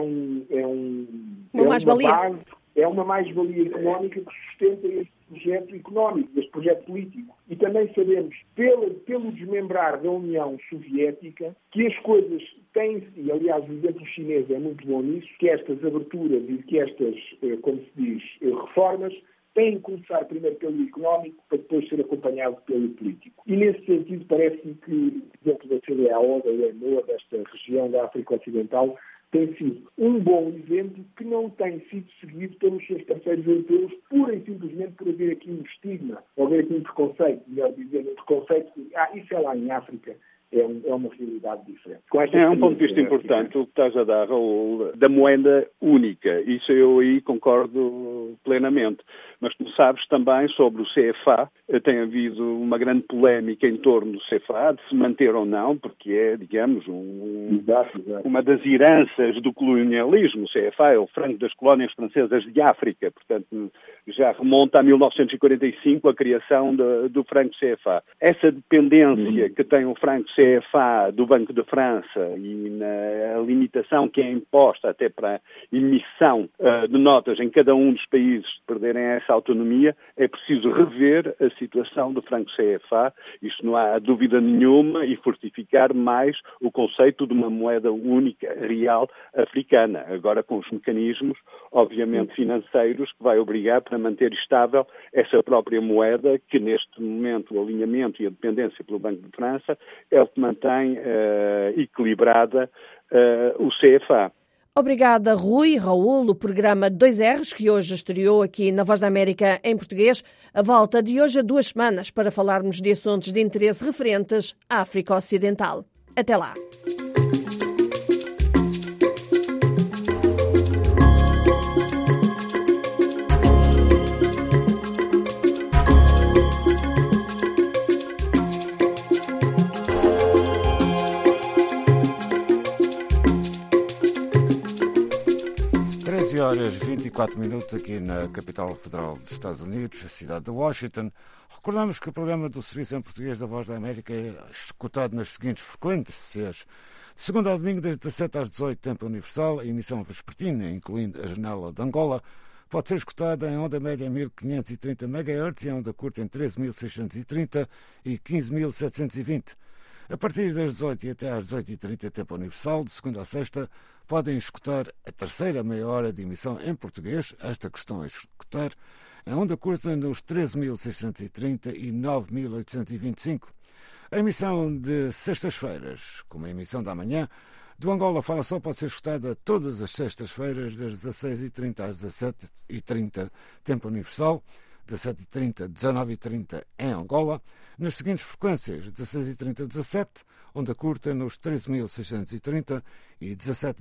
[SPEAKER 5] uma mais-valia económica que sustenta este projeto económico, este projeto político. E também sabemos, pelo desmembrar da União Soviética, que as coisas têm-se, e aliás o exemplo chinês é muito bom nisso, que estas aberturas e que estas, como se diz, reformas, têm que começar primeiro pelo económico para depois ser acompanhado pelo político. E nesse sentido parece-me que o exemplo da CEDEAO, da UEMOA, desta região da África Ocidental, tem sido um bom exemplo que não tem sido seguido pelos seus parceiros europeus, pura e simplesmente por haver aqui um estigma, ou haver aqui um preconceito, melhor dizer, um preconceito que, isso é lá em África, é uma realidade diferente.
[SPEAKER 4] É um ponto de vista importante o que estás a dar, Raul, da moeda única. Isso eu aí concordo plenamente. Mas tu sabes também sobre o CFA, tem havido uma grande polémica em torno do CFA, de se manter ou não, porque é, digamos, uma das heranças do colonialismo. O CFA é o franco das colónias francesas de África, portanto já remonta a 1945 a criação do franco CFA. Essa dependência que tem o franco CFA do Banco de França e na limitação que é imposta até para a emissão de notas em cada um dos países de perderem essa autonomia, é preciso rever a situação do franco CFA, isso não há dúvida nenhuma, e fortificar mais o conceito de uma moeda única, real, africana, agora com os mecanismos, obviamente, financeiros, que vai obrigar para manter estável essa própria moeda, que neste momento o alinhamento e a dependência pelo Banco de França é o que mantém equilibrada o CFA.
[SPEAKER 11] Obrigada, Raul. O programa 2Rs, que hoje estreou aqui na Voz da América em português, a volta de hoje a 2 semanas para falarmos de assuntos de interesse referentes à África Ocidental. Até lá.
[SPEAKER 9] 11h24 aqui na capital federal dos Estados Unidos, a cidade de Washington. Recordamos que o programa do Serviço em Português da Voz da América é escutado nas seguintes frequências: de segunda a domingo, das 17 às 18, tempo universal, a emissão vespertina, incluindo a janela de Angola, pode ser escutada em onda média em 1530 MHz e em onda curta em 13.630 e 15.720. A partir das 18 e até às 18h30, tempo universal, de segunda a sexta, podem escutar a terceira meia hora de emissão em português, esta questão é escutar, em onda curta nos 13.630 e 9.825. A emissão de sextas-feiras, como a emissão da manhã, do Angola Fala Só pode ser escutada todas as sextas-feiras, das 16h30 às 17h30, tempo universal, 17h30, 19h30 em Angola, nas seguintes frequências: 16h30, 17, onda curta nos 13.630 e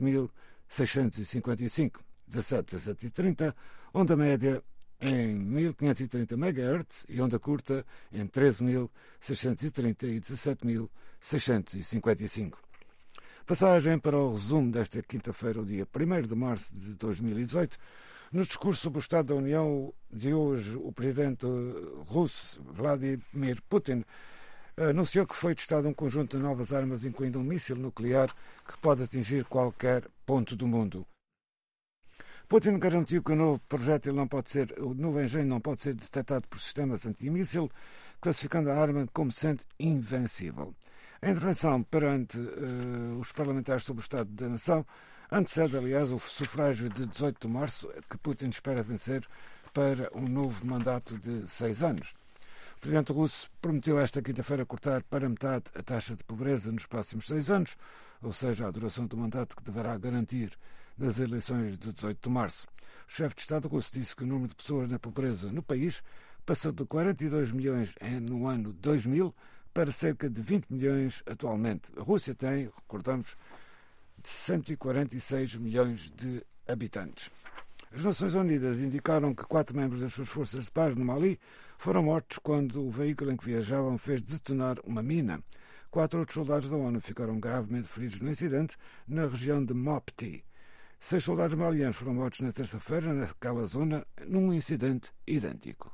[SPEAKER 9] 17.655, 17, 17h30, onda média em 1530 MHz e onda curta em 13.630 e 17.655. Passagem para o resumo desta quinta-feira, o dia 1º de março de 2018. No discurso sobre o Estado da União de hoje, o presidente russo, Vladimir Putin, anunciou que foi testado um conjunto de novas armas, incluindo um míssil nuclear que pode atingir qualquer ponto do mundo. Putin garantiu que o novo engenho não pode ser detectado por sistemas antimíssil, classificando a arma como sendo invencível. A intervenção perante os parlamentares sobre o Estado da Nação antecede, aliás, o sufrágio de 18 de março, que Putin espera vencer para um novo mandato de 6 anos. O presidente russo prometeu esta quinta-feira cortar para metade a taxa de pobreza nos próximos 6 anos, ou seja, a duração do mandato que deverá garantir nas eleições de 18 de março. O chefe de Estado russo disse que o número de pessoas na pobreza no país passou de 42 milhões no ano 2000 para cerca de 20 milhões atualmente. A Rússia tem, recordamos, de 146 milhões de habitantes. As Nações Unidas indicaram que 4 membros das suas forças de paz no Mali foram mortos quando o veículo em que viajavam fez detonar uma mina. 4 outros soldados da ONU ficaram gravemente feridos no incidente na região de Mopti. 6 soldados malianos foram mortos na terça-feira naquela zona num incidente idêntico.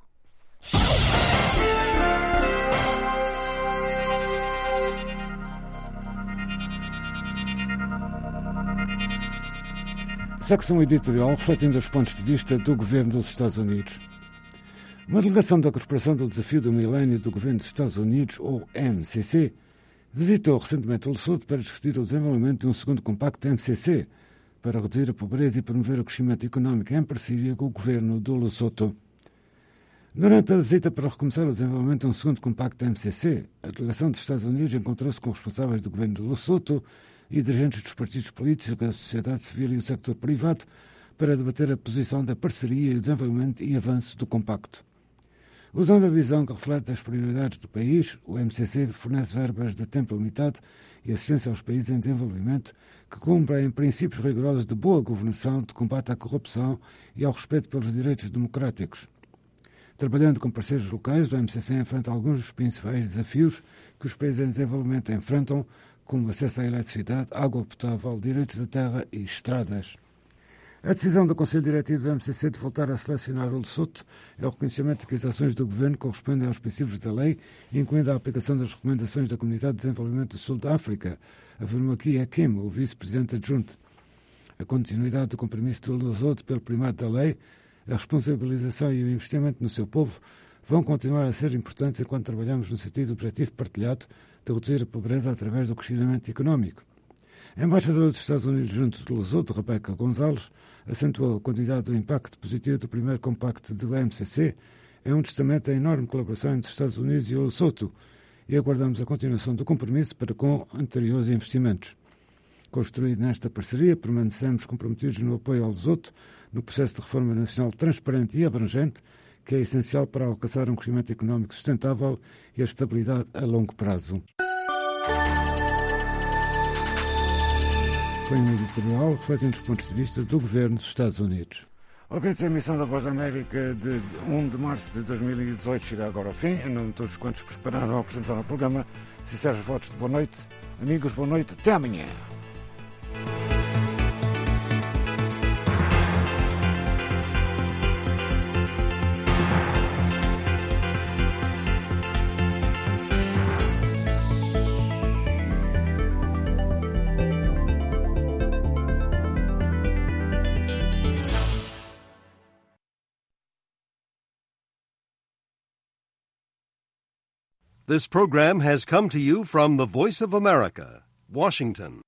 [SPEAKER 9] Secção editorial refletindo os pontos de vista do Governo dos Estados Unidos. Uma delegação da Corporação do Desafio do Milénio do Governo dos Estados Unidos, ou MCC, visitou recentemente o Lesoto para discutir o desenvolvimento de um segundo compacto MCC para reduzir a pobreza e promover o crescimento económico em parceria com o Governo do Lesoto. Durante a visita para recomeçar o desenvolvimento de um segundo compacto MCC, a delegação dos Estados Unidos encontrou-se com responsáveis do Governo do Lesoto e dirigentes dos partidos políticos, da sociedade civil e o sector privado para debater a posição da parceria e o desenvolvimento e avanço do compacto. Usando a visão que reflete as prioridades do país, o MCC fornece verbas de tempo limitado e assistência aos países em desenvolvimento que cumprem princípios rigorosos de boa governação, de combate à corrupção e ao respeito pelos direitos democráticos. Trabalhando com parceiros locais, o MCC enfrenta alguns dos principais desafios que os países em desenvolvimento enfrentam, como acesso à eletricidade, água potável, direitos da terra e estradas. A decisão do Conselho Diretivo do MCC de voltar a selecionar o Lesoto é o reconhecimento de que as ações do Governo correspondem aos princípios da lei, incluindo a aplicação das recomendações da Comunidade de Desenvolvimento do Sul da África, afirmou aqui Hakim, o vice-presidente adjunto. A continuidade do compromisso do Lesoto pelo primado da lei, a responsabilização e o investimento no seu povo vão continuar a ser importantes enquanto trabalhamos no sentido do objetivo partilhado de reduzir a pobreza através do crescimento económico. A embaixadora dos Estados Unidos junto do Lesoto, Rebeca Gonzalez, acentuou a quantidade do impacto positivo do primeiro compacto do MCC. É um testamento da enorme colaboração entre os Estados Unidos e o Lesoto e aguardamos a continuação do compromisso para com anteriores investimentos. Construído nesta parceria, permanecemos comprometidos no apoio ao Lesoto no processo de reforma nacional transparente e abrangente, que é essencial para alcançar um crescimento económico sustentável e a estabilidade a longo prazo. Foi um editorial refletindo os pontos de vista do Governo dos Estados Unidos. Ouvintes, a emissão da Voz da América de 1 de março de 2018 chega agora ao fim. Em nome de todos quantos prepararam ou apresentaram o programa, sinceros votos de boa noite. Amigos, boa noite. Até amanhã.
[SPEAKER 16] This program has come to you from the Voice of America, Washington.